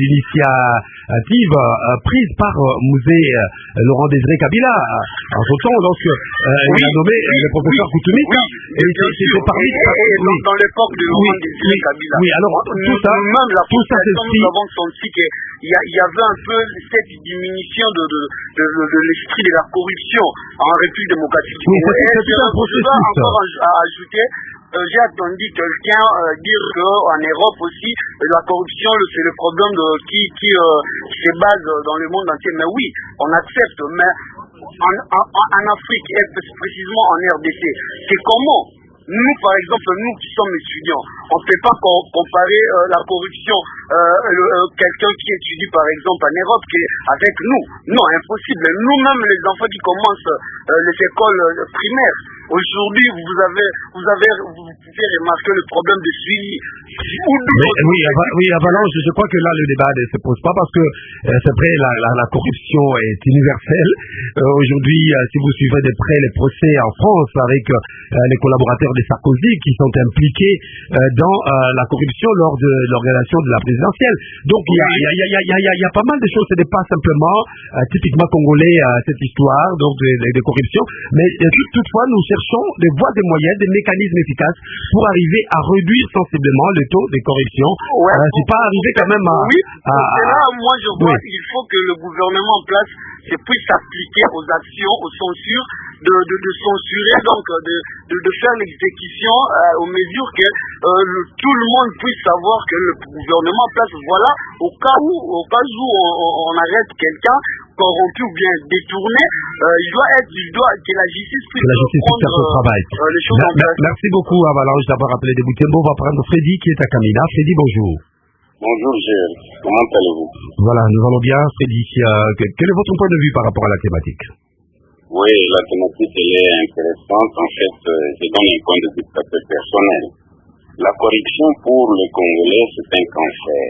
l'initiative euh, prise par euh, Mouzé euh, Laurent Désiré Kabila, euh, en son temps, lorsque euh, oui, il a nommé oui, le professeur oui, Koutoumika. Oui, et c'est parmi... Dans, dans l'époque de Laurent oui, Désiré Kabila. Oui, alors, tout ça, même la tout ça, c'est nous avons senti que il y, y avait un peu cette diminution de, de, de, de, de l'esprit de la corruption en République démocratique du Congo. Oui, c'est un processus. Je dois encore à ajouter, euh, j'ai entendu quelqu'un euh, dire qu'en Europe aussi, euh, la corruption, c'est le problème de, qui, qui, euh, qui se base dans le monde entier. Mais oui, on accepte, mais en, en, en Afrique, et précisément en R D C, c'est comment? Nous, par exemple, nous qui sommes étudiants, on ne peut pas comparer euh, la corruption, euh, euh, quelqu'un qui étudie par exemple en Europe qui est avec nous. Non, impossible. Nous-mêmes, les enfants qui commencent euh, les écoles euh, primaires, aujourd'hui, vous avez, vous avez, vous pouvez remarquer le problème de suivi. Mais, oui, oui, Avalanche, je crois que là, le débat ne se pose pas parce que euh, c'est vrai, la, la, la corruption est universelle. Euh, aujourd'hui, euh, si vous suivez de près les procès en France avec euh, les collaborateurs de Sarkozy qui sont impliqués euh, dans euh, la corruption lors de l'organisation de la présidentielle. Donc, il y a, y, a, y, a, y, a, y, a, y a pas mal de choses. Ce n'est pas simplement euh, typiquement congolais euh, cette histoire donc de, de, de corruption, mais euh, toutefois, nous cherchons des voies, des moyens, des mécanismes efficaces pour arriver à réduire sensiblement le taux de corruption. Ouais, euh, c'est pas arrivé quand même à... Oui, à, à là, moi je vois, oui. il faut que le gouvernement en place puisse s'appliquer aux actions, aux censures, de, de, de censurer, donc de, de, de faire l'exécution euh, aux mesures que euh, le, tout le monde puisse savoir que le gouvernement en place, voilà, au cas où, au cas où on, on arrête quelqu'un corrompu ou bien détourné, euh, il doit être, il doit que la justice puisse, la justice prendre puisse faire travail. Euh, les choses en place. Merci beaucoup Avalanche d'avoir appelé de Boutembo. On va prendre Freddy qui est à Kamina. Freddy, bonjour. Bonjour Gilles, comment allez-vous? Voilà, nous allons bien Freddy. Euh, quel est votre point de vue par rapport à la thématique? Oui, la thématique elle est intéressante. En fait, euh, je donne un point de vue tout à fait personnel. La corruption pour les Congolais, c'est un cancer.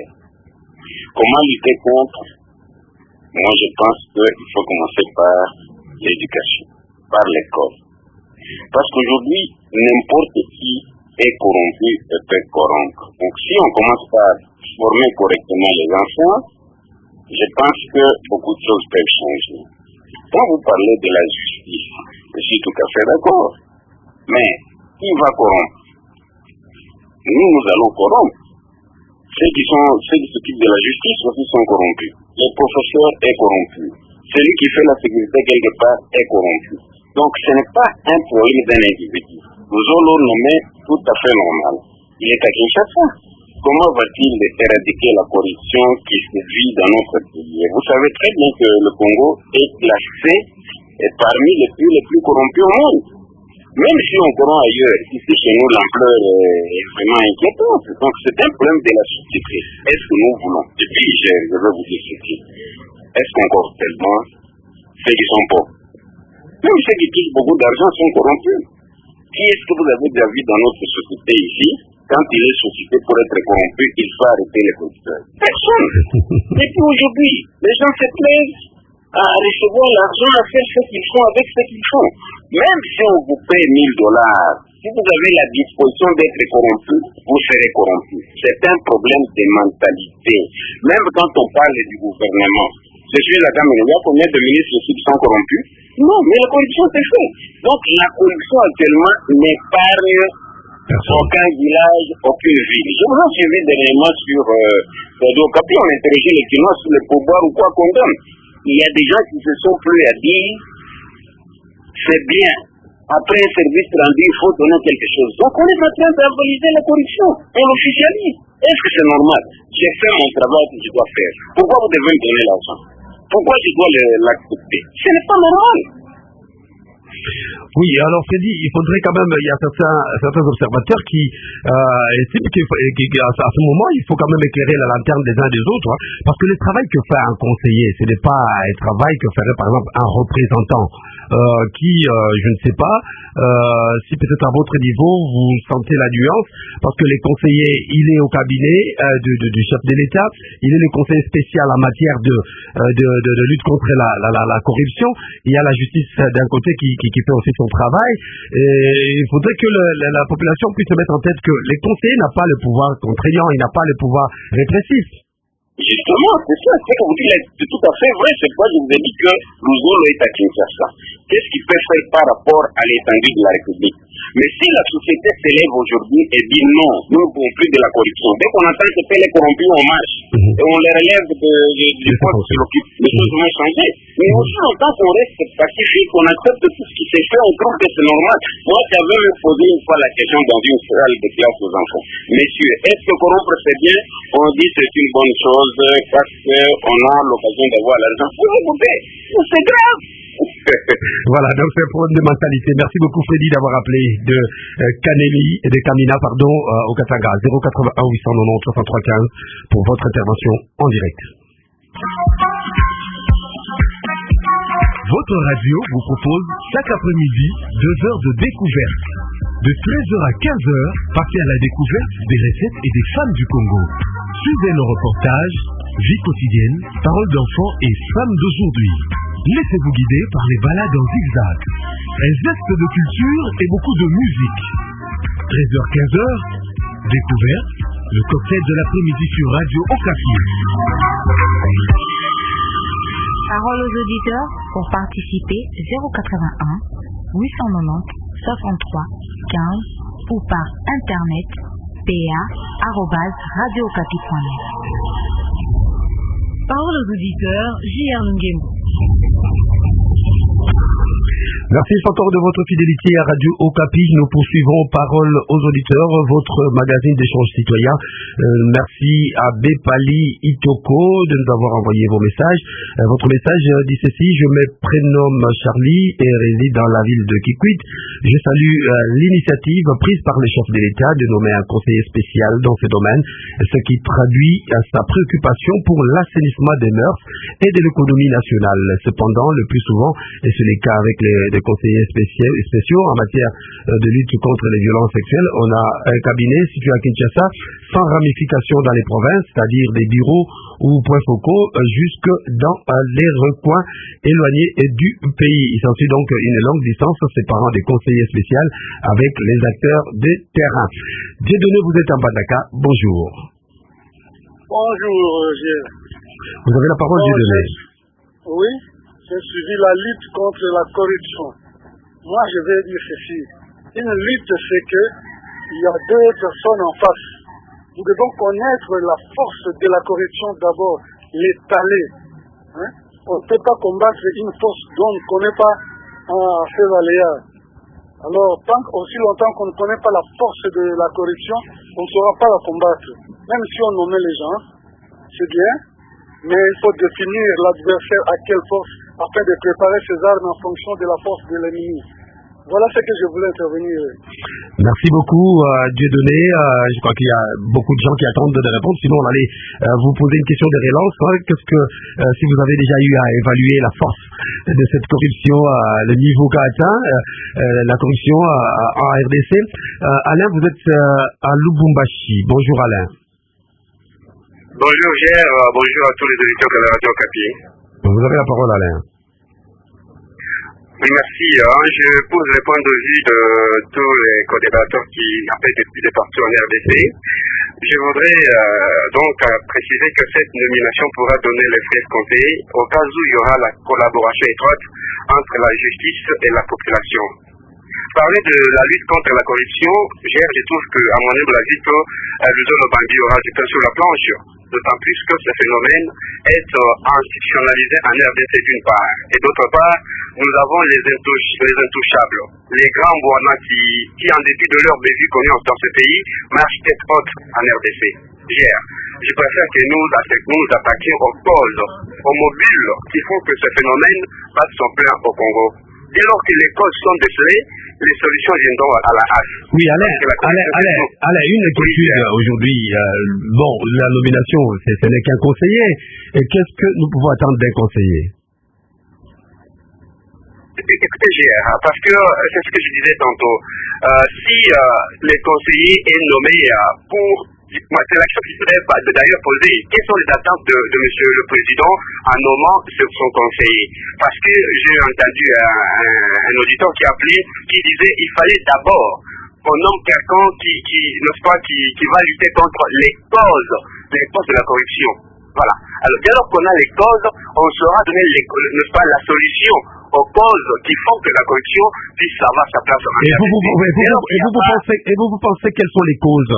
Comment lutter contre? Moi, je pense qu'il faut commencer par l'éducation, par l'école. Parce qu'aujourd'hui, n'importe qui est corrompu et peut corrompre. Donc, si on commence par former correctement les enfants, je pense que beaucoup de choses peuvent changer. Quand vous parlez de la justice, je suis tout à fait d'accord. Mais qui va corrompre? Nous, nous allons corrompre. Ceux qui sont, ceux qui s'occupent de la justice aussi sont corrompus. Le professeur est corrompu. Celui qui fait la sécurité quelque part est corrompu. Donc ce n'est pas un problème d'un individu. Nous allons nommer tout à fait normal. Il est à Kinshasa. Comment va-t-il éradiquer la corruption qui se vit dans notre pays? Et vous savez très bien que le Congo est classé parmi les plus, les plus corrompus au monde. Même si on corrompt ailleurs, ici chez nous l'ampleur est vraiment inquiétante. Donc c'est un problème de la société. Est-ce que nous voulons? Et puis je, je vais vous dire ceci. Est-ce qu'on corrompt tellement ceux qui sont pauvres? Même ceux qui touchent beaucoup d'argent sont corrompus. Qui est-ce que vous avez déjà vu dans notre société ici? Quand il est sollicité pour être corrompu, il faut arrêter les corrupteurs. Personne. Et puis aujourd'hui, les gens se plaisent à recevoir l'argent, à faire ce qu'ils font avec ce qu'ils font. Même si on vous paye mille dollars, si vous avez la disposition d'être corrompu, vous serez corrompu. C'est un problème de mentalité. Même quand on parle du gouvernement, je suis la dame, il y a combien de ministres qui sont corrompus? Non, mais la corruption c'est fait. Donc la corruption actuellement n'épargne aucun village, aucune ville. Je vous ai suivi dernièrement sur euh, Okapi, on interrogeait les Chinois sur le pouvoir ou quoi qu'on donne. Il y a des gens qui se sont plus à dire c'est bien. Après un service rendu, il faut donner quelque chose. Donc on est en train d'avaliser la corruption. On l'officialise. Est-ce que c'est normal? J'ai fait mon travail que je dois faire. Pourquoi vous devez me donner l'argent? Pourquoi je dois l'accepter? Ce n'est pas normal. Oui, alors Freddy, il faudrait quand même, il y a certains, certains observateurs qui euh, estiment qu'à à ce moment, il faut quand même éclairer la lanterne des uns des autres, hein, parce que le travail que fait un conseiller, ce n'est pas un travail que ferait par exemple un représentant euh, qui, euh, je ne sais pas, euh, si peut-être à votre niveau, vous sentez la nuance, parce que les conseillers, il est au cabinet euh, de, de, du chef de l'État, il est le conseiller spécial en matière de, euh, de, de, de lutte contre la, la, la, la corruption, il y a la justice d'un côté qui, qui, qui fait aussi son travail, et il faudrait que le, la, la population puisse se mettre en tête que les conseillers n'ont pas le pouvoir contraignant, ils n'ont pas le pouvoir répressif. Justement, c'est ça, c'est que vous dites, c'est tout à fait vrai, c'est pourquoi je vous ai dit que Luzolo est à Kinshasa. Qu'est-ce qu'il peut faire par rapport à l'étendue de la République? Mais si la société s'élève aujourd'hui et dit non, nous ne pouvons plus de la corruption, dès qu'on entend que les corrompus on marche, mm-hmm. et on les relève de, de, de postes qui l'occupent, les choses vont changer. Mais aussi longtemps qu'on reste pacifique, on accepte tout ce qui s'est fait, on trouve que c'est normal. Moi, j'avais me posé une fois la question dans une salle de classe aux enfants. Messieurs, est-ce que corrompre c'est bien? On dit c'est une bonne chose parce qu'on a l'occasion d'avoir l'argent. Vous écoutez, c'est grave. Voilà, donc c'est un problème de mentalité. Merci beaucoup Freddy d'avoir appelé de euh, Kanemi et de Kamina, pardon, euh, au Katanga, zéro quatre-vingt-un huit cent quatre-vingt-dix soixante-trois quinze pour votre intervention en direct. Votre radio vous propose chaque après-midi deux heures de découverte. De treize heures à quinze heures, partez à la découverte des recettes et des femmes du Congo. Suivez nos reportages, vie quotidienne, paroles d'enfants et femmes d'aujourd'hui. Laissez-vous guider par les balades en zigzag. Un zeste de culture et beaucoup de musique. treize heures quinze heures, découverte, le cocktail de l'après-midi sur Radio Okapi. Parole aux auditeurs pour participer zéro quatre-vingt-un huit cent quatre-vingt-dix soixante-trois quinze ou par internet p a arobase radio okapi point net. Parole aux auditeurs J R Ngembo. Merci encore de votre fidélité à Radio Okapi. Nous poursuivons Parole aux auditeurs, votre magazine d'échange citoyen. Euh, merci à Bepali Itoko de nous avoir envoyé vos messages. Euh, votre message dit ceci: je me prénomme Charlie et réside dans la ville de Kikwit. Je salue euh, l'initiative prise par le chef de l'État de nommer un conseiller spécial dans ce domaine, ce qui traduit euh, sa préoccupation pour l'assainissement des mœurs et de l'économie nationale. Cependant, le plus souvent, et c'est le cas avec les des conseillers spéciaux, spéciaux en matière de lutte contre les violences sexuelles, on a un cabinet situé à Kinshasa sans ramification dans les provinces, c'est-à-dire des bureaux ou points focaux jusque dans les recoins éloignés du pays. Il s'ensuit donc une longue distance séparant des conseillers spéciaux avec les acteurs de terrain. Dieudonné, vous êtes en Badaka, bonjour. Bonjour, Gilles. Vous avez la parole, Dieudonné. Oui. J'ai suivi la lutte contre la corruption. Moi, je vais dire ceci. Une lutte, c'est que il y a deux personnes en face. Nous devons connaître la force de la corruption d'abord, l'étaler. Hein? On ne peut pas combattre une force dont on ne connaît pas un fait valéa. Alors, tant aussi longtemps qu'on ne connaît pas la force de la corruption, on ne saura pas la combattre. Même si on nommait les gens, c'est bien, mais il faut définir l'adversaire à quelle force, afin de préparer ses armes en fonction de la force de l'ennemi. Voilà ce que je voulais intervenir. Merci beaucoup, euh, Dieudonné. Euh, je crois qu'il y a beaucoup de gens qui attendent de répondre. Sinon, on allait euh, vous poser une question de relance. Hein. Qu'est-ce que, euh, si vous avez déjà eu à évaluer la force de cette corruption, euh, le niveau qu'a atteint euh, euh, la corruption euh, en R D C. Euh, Alain, vous êtes euh, à Lubumbashi. Bonjour, Alain. Bonjour, Gérard. Euh, bonjour à tous les auditeurs de la radio Okapi. Vous avez la parole, Alain. Oui, merci. Hein. Je pose le point de vue de tous les co-débatteurs qui appellent depuis des partis en R D C. Je voudrais euh, donc euh, préciser que cette nomination pourra donner les frais escomptés au cas où il y aura la collaboration étroite entre la justice et la population. Parler de la lutte contre la corruption, je trouve qu'à mon humble avis, que Luzolo Bambi aura du pain sur la planche, d'autant plus que ce phénomène est institutionnalisé en R D C d'une part, et d'autre part, nous avons les, intouch- les intouchables, les grands Bouana qui, qui, en dépit de leur bévue connue dans ce pays, marchent tête haute en R D C. Hier, je préfère que nous nous attaquions aux causes, aux mobiles qui font que ce phénomène passe son plein au Congo. dès lors que les causes sont décelées, les solutions viendront à la hache. Oui, Alain, Alain, Alain, Alain, une inquiétude oui, aujourd'hui. Euh, bon, la nomination, ce n'est qu'un conseiller. Et qu'est-ce que nous pouvons attendre d'un conseiller? Écoutez, G R, parce que c'est ce que je disais tantôt. Euh, si euh, les conseillers est nommé euh, pour... Moi, c'est l'action qui serait d'ailleurs posée. Quelles sont les attentes de, de Monsieur le Président en nommant son conseiller? Parce que j'ai entendu un, un, un auditeur qui appelait, qui disait il fallait d'abord qu'on nomme quelqu'un qui, qui, n'est-ce pas, qui, qui va lutter contre les causes, les causes de la corruption. Voilà. Alors, dès lors qu'on a les causes, on saura donner, les, n'est-ce pas, la solution aux causes qui font que la corruption puisse avoir sa place. Et vous, vous, vous, et vous, et vous, vous pensez, et vous, vous pensez quelles sont les causes?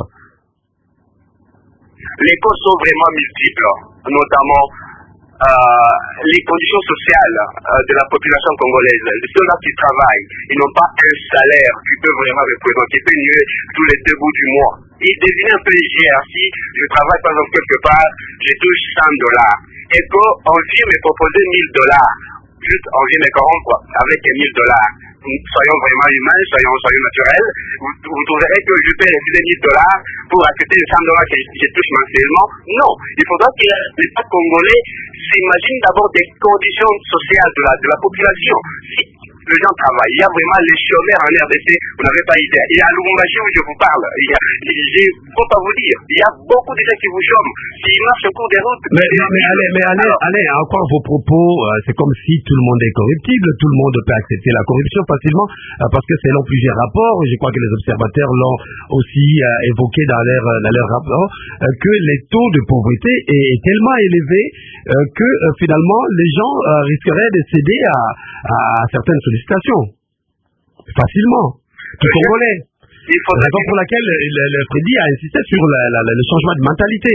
Les causes sont vraiment multiples, notamment euh, les conditions sociales euh, de la population congolaise. Ceux-là qui travaillent, ils n'ont pas un salaire qui peut vraiment représenter, payer tous les deux bouts du mois. Ils deviennent un peu légers. Si je travaille par exemple quelque part, je touche cent dollars. Et qu'on vient me proposer mille dollars. Juste, on vient me corrompre avec mille dollars. Soyons vraiment humains, soyons, soyons naturels. Vous, vous trouverez que je peux refuser mille dollars pour accepter les cent dollars que je touche mensuellement. Non, il faudra que l'État congolais s'imagine d'abord des conditions sociales de la, de la population. Si les gens travaillent, il y a vraiment les chômeurs en R D C, vous n'avez pas idée. Il y a Lubumbashi où je vous parle, il y a, je ne peux pas vous dire, il y a beaucoup de gens qui vous chôment, s'ils marchent au cours des routes. Mais, mais, mais allez, mais allez, allez, encore vos propos, euh, c'est comme si tout le monde est corruptible, tout le monde peut accepter la corruption facilement, euh, parce que selon plusieurs rapports, je crois que les observateurs l'ont aussi euh, évoqué dans leur, dans leur rapport, euh, que les taux de pauvreté est, est tellement élevé euh, que euh, finalement les gens euh, risqueraient de céder à, à certaines sollicitations. Facilement. Tout Congolais. C'est la raison pour laquelle le, le, le Freddy a insisté sur la, la, la, le changement de mentalité.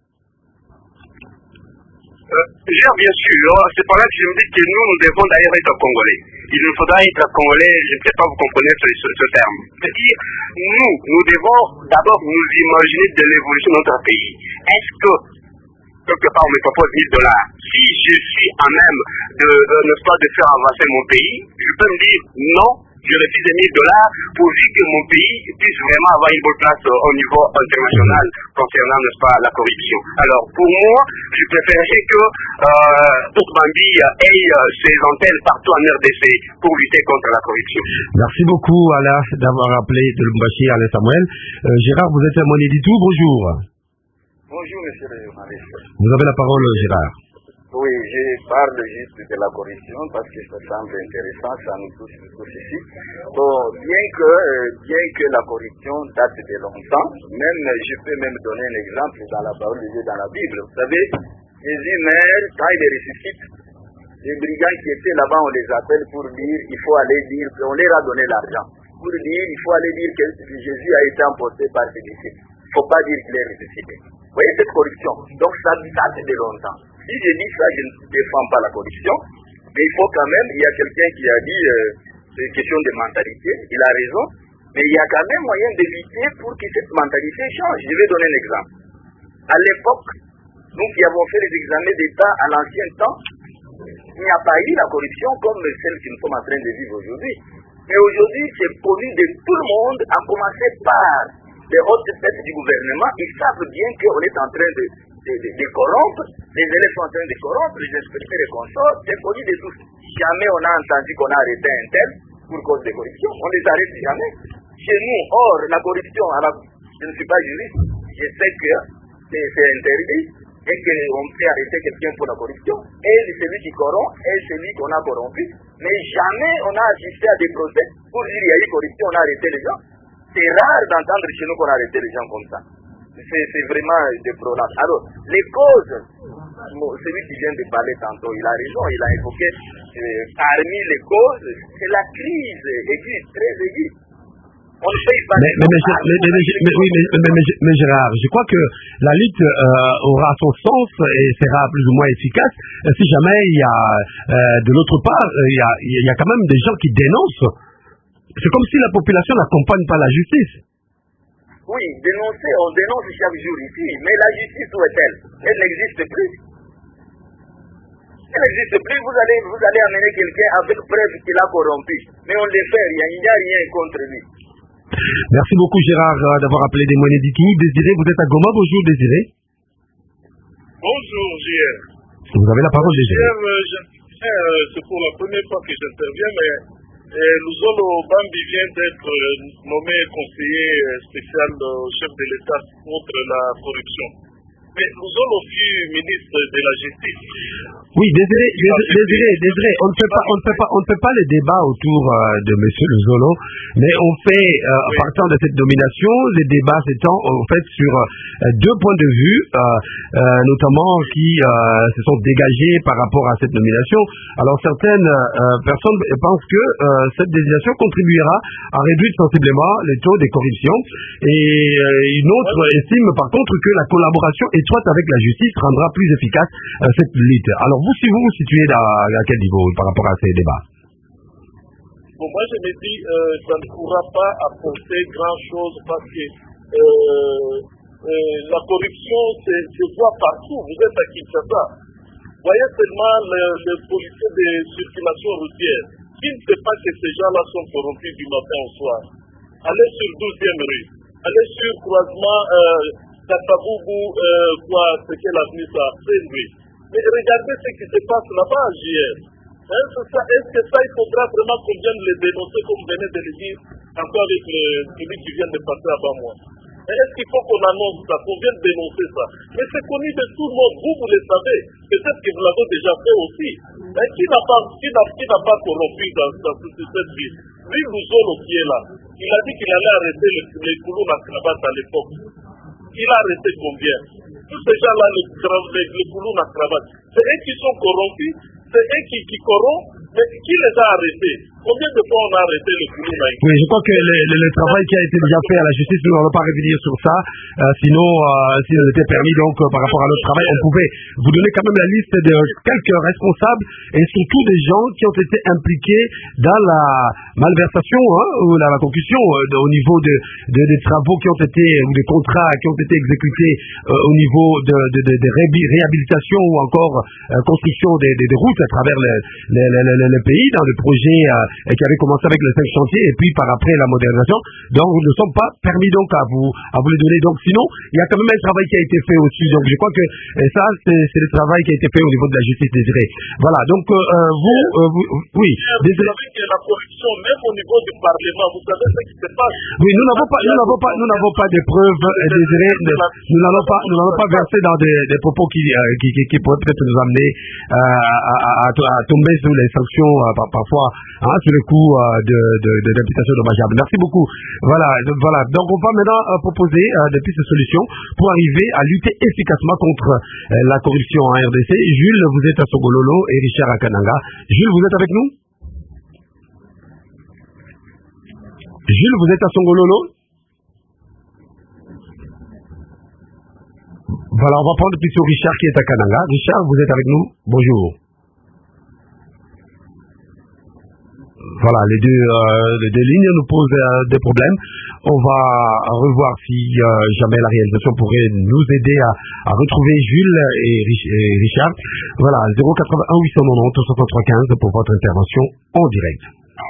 Euh, bien sûr, c'est par là que je me dis que nous, nous devons d'ailleurs être Congolais. Il nous faudra être Congolais, je ne sais pas vous comprenez ce, ce, ce terme. C'est-à-dire, nous, nous devons d'abord nous imaginer de l'évolution de notre pays. Est-ce que quelque part on me propose mille dollars. Si je suis à même de, euh, n'est-ce pas, de faire avancer mon pays, je peux me dire non, je refuse les mille dollars pourvu que mon pays puisse vraiment avoir une bonne place euh, au niveau international concernant, n'est-ce pas, la corruption. Alors, pour moi, je préférerais que euh, Tourmambi ait euh, ses antennes partout en R D C pour lutter contre la corruption. Merci beaucoup, Alain, d'avoir appelé de Lubumbashi, Alain Samuel. Euh, Gérard, vous êtes à Monéditou, bonjour. Bonjour, monsieur le journaliste. Vous avez la parole, Gérard. Oui, je parle juste de la corruption parce que ça semble intéressant, ça nous touche tous ici. Bon, bien que, euh, bien que la corruption date de longtemps, même, je peux même donner un exemple dans la parole de Dieu dans la Bible. Vous savez, Jésus meurt, quand il est ressuscite, les brigands qui étaient là-bas, on les appelle pour dire, il faut aller dire, on leur a donné l'argent, pour dire, il faut aller dire que Jésus a été emporté par ses disciples. Il ne faut pas dire qu'il est ressuscité. Vous voyez cette corruption. Donc ça date de longtemps. Si je dis ça, je ne défends pas la corruption, mais il faut quand même, il y a quelqu'un qui a dit, euh, c'est une question de mentalité, il a raison, mais il y a quand même moyen d'éviter pour que cette mentalité change. Je vais donner un exemple. À l'époque, nous qui avons fait les examens d'État à l'ancien temps, il n'y a pas eu la corruption comme celle que nous sommes en train de vivre aujourd'hui. Mais aujourd'hui, c'est connu de tout le monde, à commencer par les hautes têtes du gouvernement. Ils savent bien qu'on est en train de, de, de, de corrompre, les élèves sont en train de corrompre, les inspecteurs et consorts, c'est connu de tous. Jamais on a entendu qu'on a arrêté un tel pour cause de corruption. On les arrête jamais. Chez nous, or, la corruption, alors, je ne suis pas juriste, je sais que c'est interdit et qu'on peut arrêter quelqu'un pour la corruption, et celui qui corrompt, et celui qu'on a corrompu, mais jamais on a assisté à des procès pour dire qu'il y a eu corruption, on a arrêté les gens. C'est rare d'entendre chez nous qu'on a arrêté les gens comme ça. C'est vraiment des problèmes. Alors, les causes, celui qui vient de parler tantôt, il a raison, il a évoqué, euh, parmi les causes, c'est la crise aiguë, très aiguë. On ne paye pas. Mais, mais, mais, mais, mais, mais, oui, mais, mais, mais, mais Gérard, je crois que la lutte euh, aura son sens et sera plus ou moins efficace si jamais il y a, euh, de l'autre part, il y a, il y a quand même des gens qui dénoncent. C'est comme si la population n'accompagne pas la justice. Oui, dénoncer, on dénonce chaque jour ici, mais la justice, où est-elle? Elle n'existe plus. Elle n'existe plus, vous allez, vous allez amener quelqu'un avec preuve qu'il a corrompu. Mais on ne le fait rien, il n'y a rien contre lui. Merci beaucoup Gérard d'avoir appelé des moyens du tout. Désiré, vous êtes à Goma, bonjour Désiré. Bonjour J R. Vous avez la parole Désiré. C'est pour la première fois que j'interviens, mais euh, Luzolo Bambi vient d'être euh, nommé conseiller spécial au chef de l'État contre la corruption. Mais Luzolo fut ministre de la Justice. Oui, Désiré, Désiré, Désiré, on ne fait pas, on ne fait pas, on ne fait pas les débats autour euh, de Monsieur Luzolo, mais on fait, euh, oui. partant de cette nomination, les débats s'étant en fait sur euh, deux points de vue, euh, euh, notamment qui euh, se sont dégagés par rapport à cette nomination. Alors certaines euh, personnes pensent que euh, cette désignation contribuera à réduire sensiblement les taux de corruption, et euh, une autre oui. estime par contre que la collaboration étroite avec la justice rendra plus efficace euh, cette lutte. Alors vous, si vous vous situez à, à quel niveau par rapport à ces débats? Bon, moi je me dis, euh, ça ne pourra pas apporter grand-chose parce que euh, euh, la corruption se voit partout. Vous êtes à Kinshasa. Voyez seulement les le policiers de circulation routière. Qui ne sait pas que ces gens-là sont corrompus du matin au soir? Allez sur douzième rue. Allez sur croisement euh, Kataboubou, euh, quoi, c'est quelle avenue ça? treize rue. Mais regardez ce qui se passe là-bas, J R. Est-ce que, ça, est-ce que ça, il faudra vraiment qu'on vienne les dénoncer, comme vous venez de le dire, encore avec le, celui qui vient de passer avant moi? Est-ce qu'il faut qu'on annonce ça, qu'on vienne dénoncer ça? Mais c'est connu de tout le monde, vous, vous le savez. Peut-être que vous l'avez déjà fait aussi. Mais qui n'a pas, qui n'a, qui n'a pas corrompu dans, dans cette ville? Lui, Luzolo qui est là, il a dit qu'il allait arrêter les, les coulons à cravate à l'époque. Il a arrêté combien? Tous ces gens-là, les, les, les coulons à cravate, c'est eux qui sont corrompus, c'est eux qui, qui corrompent, mais qui les a arrêtés? Combien de fois on a arrêté les coulons à Oui, je crois que le, le, le travail qui a été déjà fait à la justice, nous n'allons pas revenir sur ça, euh, sinon, euh, s'il nous était permis, donc, euh, par rapport à notre travail, on pouvait vous donner quand même la liste de quelques responsables et surtout des gens qui ont été impliqués dans la malversation hein, ou la, la concussion euh, de, au niveau de, de, des travaux qui ont été, ou des contrats qui ont été exécutés euh, au niveau de, de, de, de réhabilitation ou encore euh, construction des, des, des routes à travers le, le, le, le, le pays, dans le projet euh, et qui avait commencé avec les cinq chantiers et puis par après la modernisation. Donc nous ne sommes pas permis donc à vous à vous les donner. Donc sinon il y a quand même un travail qui a été fait au-dessus. Donc je crois que et ça c'est, c'est le travail qui a été fait au niveau de la justice Désiré. Voilà donc euh, vous, euh, vous oui. Vous savez que la corruption même au niveau du Parlement, vous savez ce qui se passe. Oui, nous n'avons pas nous n'avons pas nous n'avons pas de preuves Désiré. Nous n'allons pas nous n'allons pas verser dans des, des propos qui, euh, qui, qui qui pourraient peut-être nous amener euh, à, à, à, à tomber sous les sanctions euh, par, parfois hein, sur le coup euh, de, de, de d'implication dommageable. Merci beaucoup. Voilà, donc, voilà. Donc on va maintenant euh, proposer euh, des pistes de solutions pour arriver à lutter efficacement contre euh, la corruption en R D C. Jules, vous êtes à Songololo et Richard à Kananga. Jules, vous êtes avec nous? Jules, vous êtes à Songololo? Voilà, on va prendre plutôt Richard qui est à Kananga. Richard, vous êtes avec nous? Bonjour. Voilà, les deux, euh, les deux lignes nous posent euh, des problèmes. On va revoir si euh, jamais la réalisation pourrait nous aider à, à retrouver Jules et, Rich, et Richard. Voilà, zéro quatre-vingt-un huit cent quatre-vingt-onze soixante-trois quinze pour votre intervention en direct.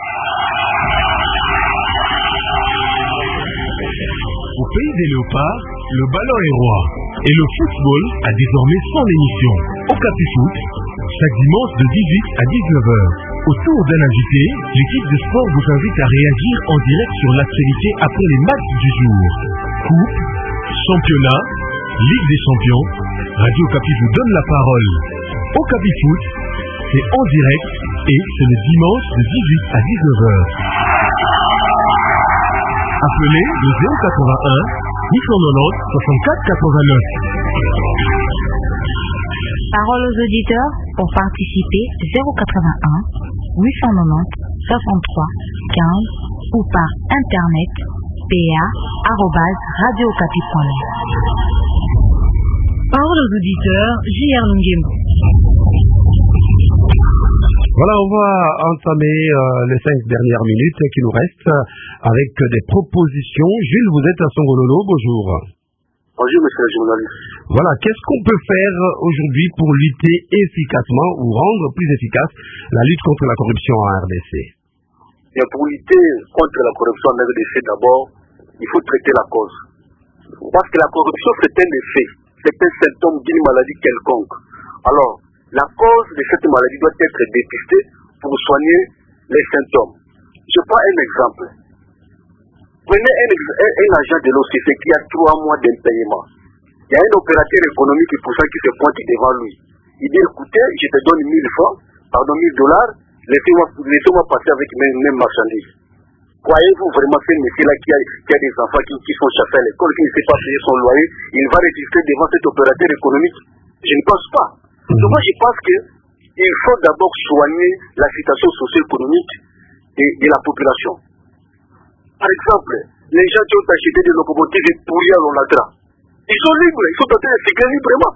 Au pays des léopards, le ballon est roi et le football a désormais son émission. Au Capifoot, chaque dimanche de dix-huit à dix-neuf heures. Autour d'un invité, l'équipe de sport vous invite à réagir en direct sur l'actualité après les matchs du jour. Coupe, championnat, Ligue des champions, Radio Capi vous donne la parole. Au Capifoot, c'est en direct et c'est le dimanche de dix-huit à dix-neuf heures. Appelez le zéro quatre-vingt-un huit cent quatre-vingt-dix soixante-quatre quatre-vingt-neuf. Parole aux auditeurs pour participer zéro quatre-vingt-un huit cent quatre-vingt-dix soixante-trois quinze ou par internet p a arobase radiocapi point net. Parole aux auditeurs J R Lungembo. Voilà, on va entamer euh, les cinq dernières minutes qui nous restent avec des propositions. Jules, vous êtes à Songololo, bonjour. Bonjour, monsieur le journaliste. Voilà, qu'est-ce qu'on peut faire aujourd'hui pour lutter efficacement ou rendre plus efficace la lutte contre la corruption en R D C? Et pour lutter contre la corruption en R D C, d'abord, il faut traiter la cause. Parce que la corruption, c'est un effet, c'est un symptôme d'une maladie quelconque. Alors, la cause de cette maladie doit être dépistée pour soigner les symptômes. Je prends un exemple. Prenez un, un, un agent de l'O C C qui a trois mois d'impayement. Il y a un opérateur économique pour ça qui se pointe devant lui. Il dit, écoutez, je te donne mille francs, pardon, mille dollars, laissez-moi laissez passer avec mes, mes marchandises. Croyez-vous vraiment ce monsieur-là qui a, qui a des enfants qui, qui sont chassés à l'école, qui ne sait pas payer son loyer, il va résister devant cet opérateur économique? Je ne pense pas. Donc moi je pense qu'il faut d'abord soigner la situation socio-économique de, de la population. Par exemple, les gens qui ont acheté des locomotives pourries à l'Onatra, ils sont libres, ils sont en train de circuler librement.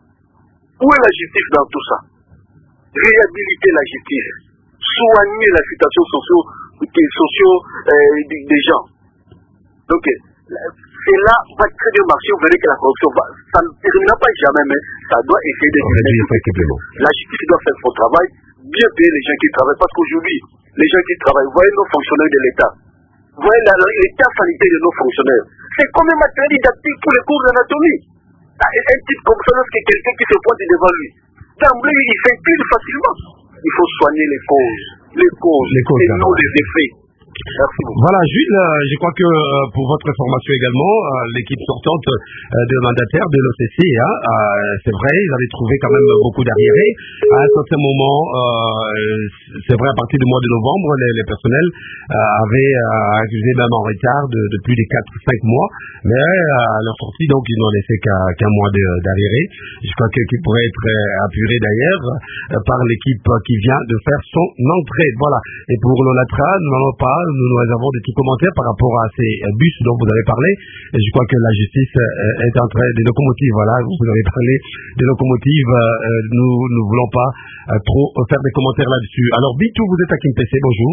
Où est la justice dans tout ça? Réhabiliter la justice, soigner la situation socio, socio euh, des, des gens. Donc, c'est là va très bien marcher, vous verrez que la corruption va, ça ne terminera pas jamais, mais ça doit essayer de la justice doit faire son travail, bien payer les gens qui travaillent, parce qu'aujourd'hui, les gens qui travaillent, voyez nos fonctionnaires de l'État, voyez l'état sanitaire de nos fonctionnaires, c'est comme un matériel didactique pour les cours d'anatomie. Un type comme ça, lorsque quelqu'un qui se pointe devant lui, d'emblée, il s'inspire facilement. Il faut soigner les causes, les causes, les causes et non les effets. Merci beaucoup. Voilà, Jules, euh, je crois que euh, pour votre information également, euh, l'équipe sortante euh, de mandataires de l'O C C, hein, euh, c'est vrai, ils avaient trouvé quand même beaucoup d'arriérés. À un certain moment, euh, c'est vrai, à partir du mois de novembre, les, les personnels euh, avaient euh, accusé même en retard de, de plus de quatre ou cinq mois, mais euh, à leur sortie, donc, ils n'ont laissé qu'un qu'un mois d'arriérés. Je crois que qui pourrait être euh, apuré d'ailleurs euh, par l'équipe qui vient de faire son entrée. Voilà. Et pour l'Onatra, nous n'allons pas Nous, nous avons des petits commentaires par rapport à ces bus dont vous avez parlé. Et je crois que la justice euh, est en train, des locomotives, voilà, vous avez parlé des locomotives, euh, nous ne voulons pas euh, trop faire des commentaires là-dessus. Alors, Bintou, vous êtes à Kimpese, bonjour.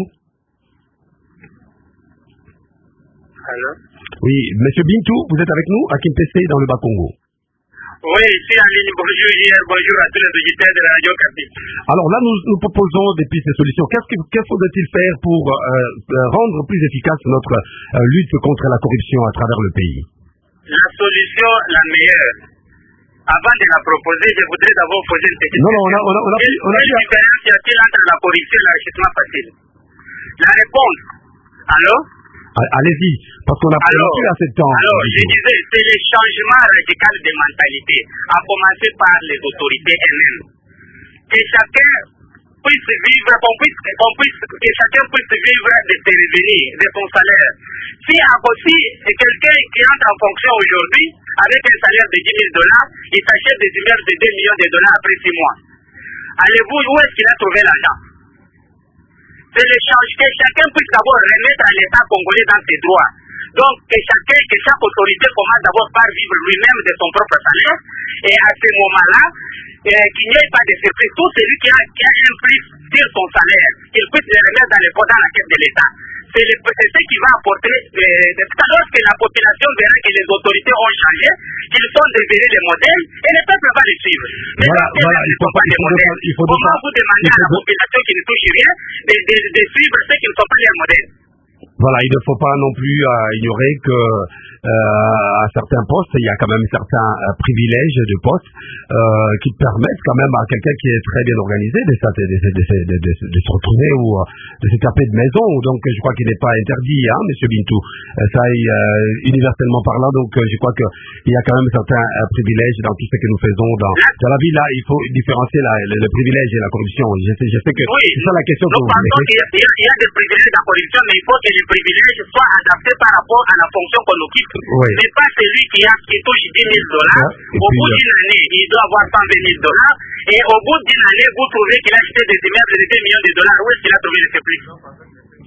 Allô? Oui, monsieur Bintou, vous êtes avec nous à Kimpese dans le Bas-Congo. Oui, ici en ligne. Bonjour, hier, bonjour à tous les auditeurs de la radio Capi. Alors là, nous, nous proposons des pistes de solutions. Qu'est-ce qu'il qu faudrait-il faire pour euh, rendre plus efficace notre euh, lutte contre la corruption à travers le pays? La solution la meilleure. Avant de la proposer, je voudrais d'abord poser une petite non, non, on a, on a, on a, Quelle, on a, quelle différence y a-t-il entre la corruption et l'enrichissement facile? La réponse. Allô? Allez-y, parce qu'on a plus assez de temps. Alors, je disais, c'est le changement radical de mentalité, à commencer par les autorités elles-mêmes. Que chacun puisse vivre, qu'on puisse, qu'on puisse, que chacun puisse vivre de ses revenus, de son salaire. Si à côté, quelqu'un qui entre en fonction aujourd'hui, avec un salaire de dix mille dollars, il s'achète des immeubles de deux millions de dollars après six mois. Allez-vous, où est-ce qu'il a trouvé l'argent? C'est l'échange, que chacun puisse d'abord remettre à l'État congolais dans ses droits. Donc, que chacun, que chaque autorité commence d'abord par vivre lui-même de son propre salaire, et à ce moment-là, euh, qu'il n'y ait pas de surprise. Tout celui qui a, qui a un plus sur son salaire, qu'il puisse le remettre dans, les, dans la caisse de l'État. C'est ce qui va apporter, euh, lorsque la population verra que les autorités ont changé, qu'ils sont devenus les modèles, et le peuple va les suivre. Mais voilà, voilà, il faut pas des modèles. Il faut Comment vous demandez à la population qui ne touche rien de, de, de suivre ceux qui ne sont pas les modèles? Voilà, il ne faut pas non plus euh, ignorer que euh, à certains postes, il y a quand même certains euh, privilèges de postes euh, qui permettent quand même à quelqu'un qui est très bien organisé de, de, de, de, de, de, de se retrouver ou euh, de se taper de maison. Donc je crois qu'il n'est pas interdit, hein, monsieur Bintou. Euh, ça, euh, universellement parlant, donc euh, je crois qu'il y a quand même certains euh, privilèges dans tout ce que nous faisons dans, dans la vie. Là, il faut différencier la, le, le privilège et la corruption. Je sais, je sais que oui, c'est ça la question que vous voulez. Il y, a, il y a des privilèges de la corruption, mais il faut que les privilèges soient adaptés par rapport à la fonction qu'on occupe. Oui. C'est pas celui qui, a, qui touche dix mille dollars, ouais, au bout d'une année, il doit avoir cent vingt mille dollars, et au bout d'une année, vous trouvez qu'il a acheté des immeubles de deux millions de dollars. Où est-ce qu'il a trouvé le surplus?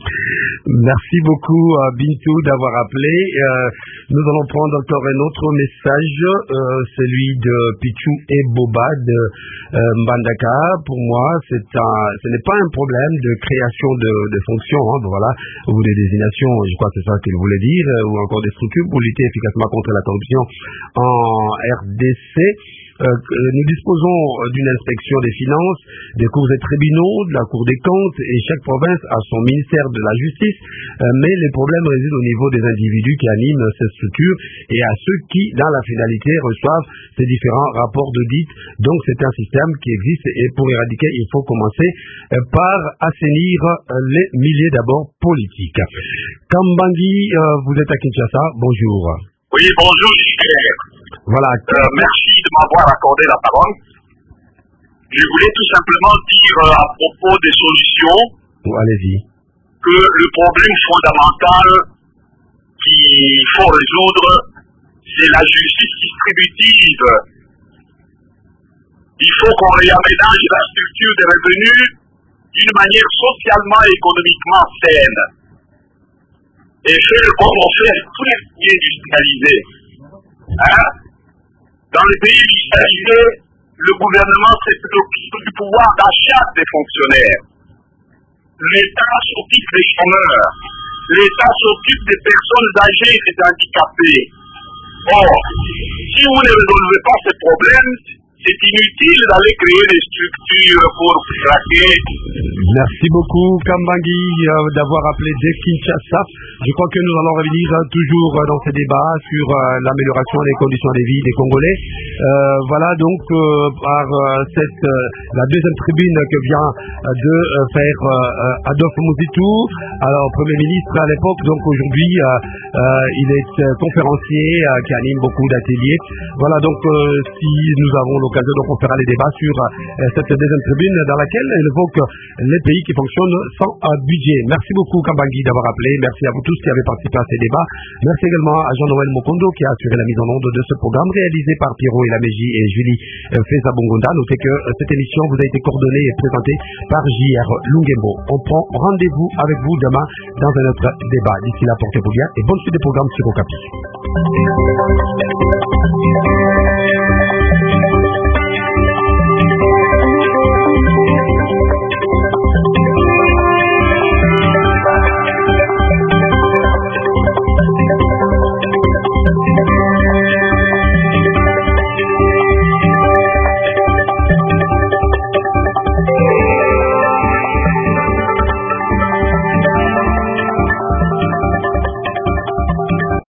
Merci beaucoup à Bintou d'avoir appelé. Euh, nous allons prendre encore un autre message, euh, celui de Pichou et Boba de euh, Mbandaka. Pour moi, c'est un, ce n'est pas un problème de création de, de fonctions, hein, voilà, ou de désignation, je crois que c'est ça qu'il voulait dire, ou encore des structures pour lutter efficacement contre la corruption en R D C. Euh, nous disposons d'une inspection des finances, des cours et tribunaux, de la Cour des comptes, et chaque province a son ministère de la justice, euh, mais les problèmes résident au niveau des individus qui animent ces structures et à ceux qui, dans la finalité, reçoivent ces différents rapports d'audit. Donc c'est un système qui existe et pour éradiquer, il faut commencer euh, par assainir euh, les milliers d'abord politiques. Kambangi, euh, vous êtes à Kinshasa, bonjour. Oui, bonjour, Gilbert. Voilà. Euh, merci de m'avoir accordé la parole. Je voulais tout simplement dire euh, à propos des solutions oh, allez-y. Que le problème fondamental qu'il faut résoudre, c'est la justice distributive. Il faut qu'on réaménage la structure des revenus d'une manière socialement et économiquement saine. Et faire comme on fait tous les pays industrialisés. Hein? Dans les pays industrialisés, le gouvernement s'est occupé du pouvoir d'achat des fonctionnaires. L'État s'occupe des chômeurs. L'État s'occupe des personnes âgées et des handicapés. Or, si vous ne résolvez pas ces problèmes, c'est inutile d'aller créer des structures pour traquer. Merci beaucoup, Kambangi, euh, d'avoir appelé de Kinshasa. Je crois que nous allons revenir euh, toujours euh, dans ces débats sur euh, l'amélioration des conditions de vie des Congolais. Euh, voilà donc euh, par euh, cette euh, la deuxième tribune que vient euh, de euh, faire euh, Adolphe Muzitu, alors Premier ministre à l'époque. Donc aujourd'hui, euh, euh, il est euh, conférencier euh, qui anime beaucoup d'ateliers. Voilà donc euh, si nous avons l'occasion, donc on fera les débats sur euh, cette deuxième tribune dans laquelle il évoque les pays qui fonctionnent sans euh, budget. Merci beaucoup Kambangi d'avoir appelé. Merci à vous tous qui avez participé à ces débats. Merci également à Jean-Noël Mokondo qui a assuré la mise en onde de ce programme réalisé par Pierrot et Laméji et Julie euh, Feza Bongonda. Notez que euh, cette émission vous a été coordonnée et présentée par J R Lungembo. On prend rendez-vous avec vous demain dans un autre débat. D'ici là, portez-vous bien et bonne suite des programmes sur Okapi.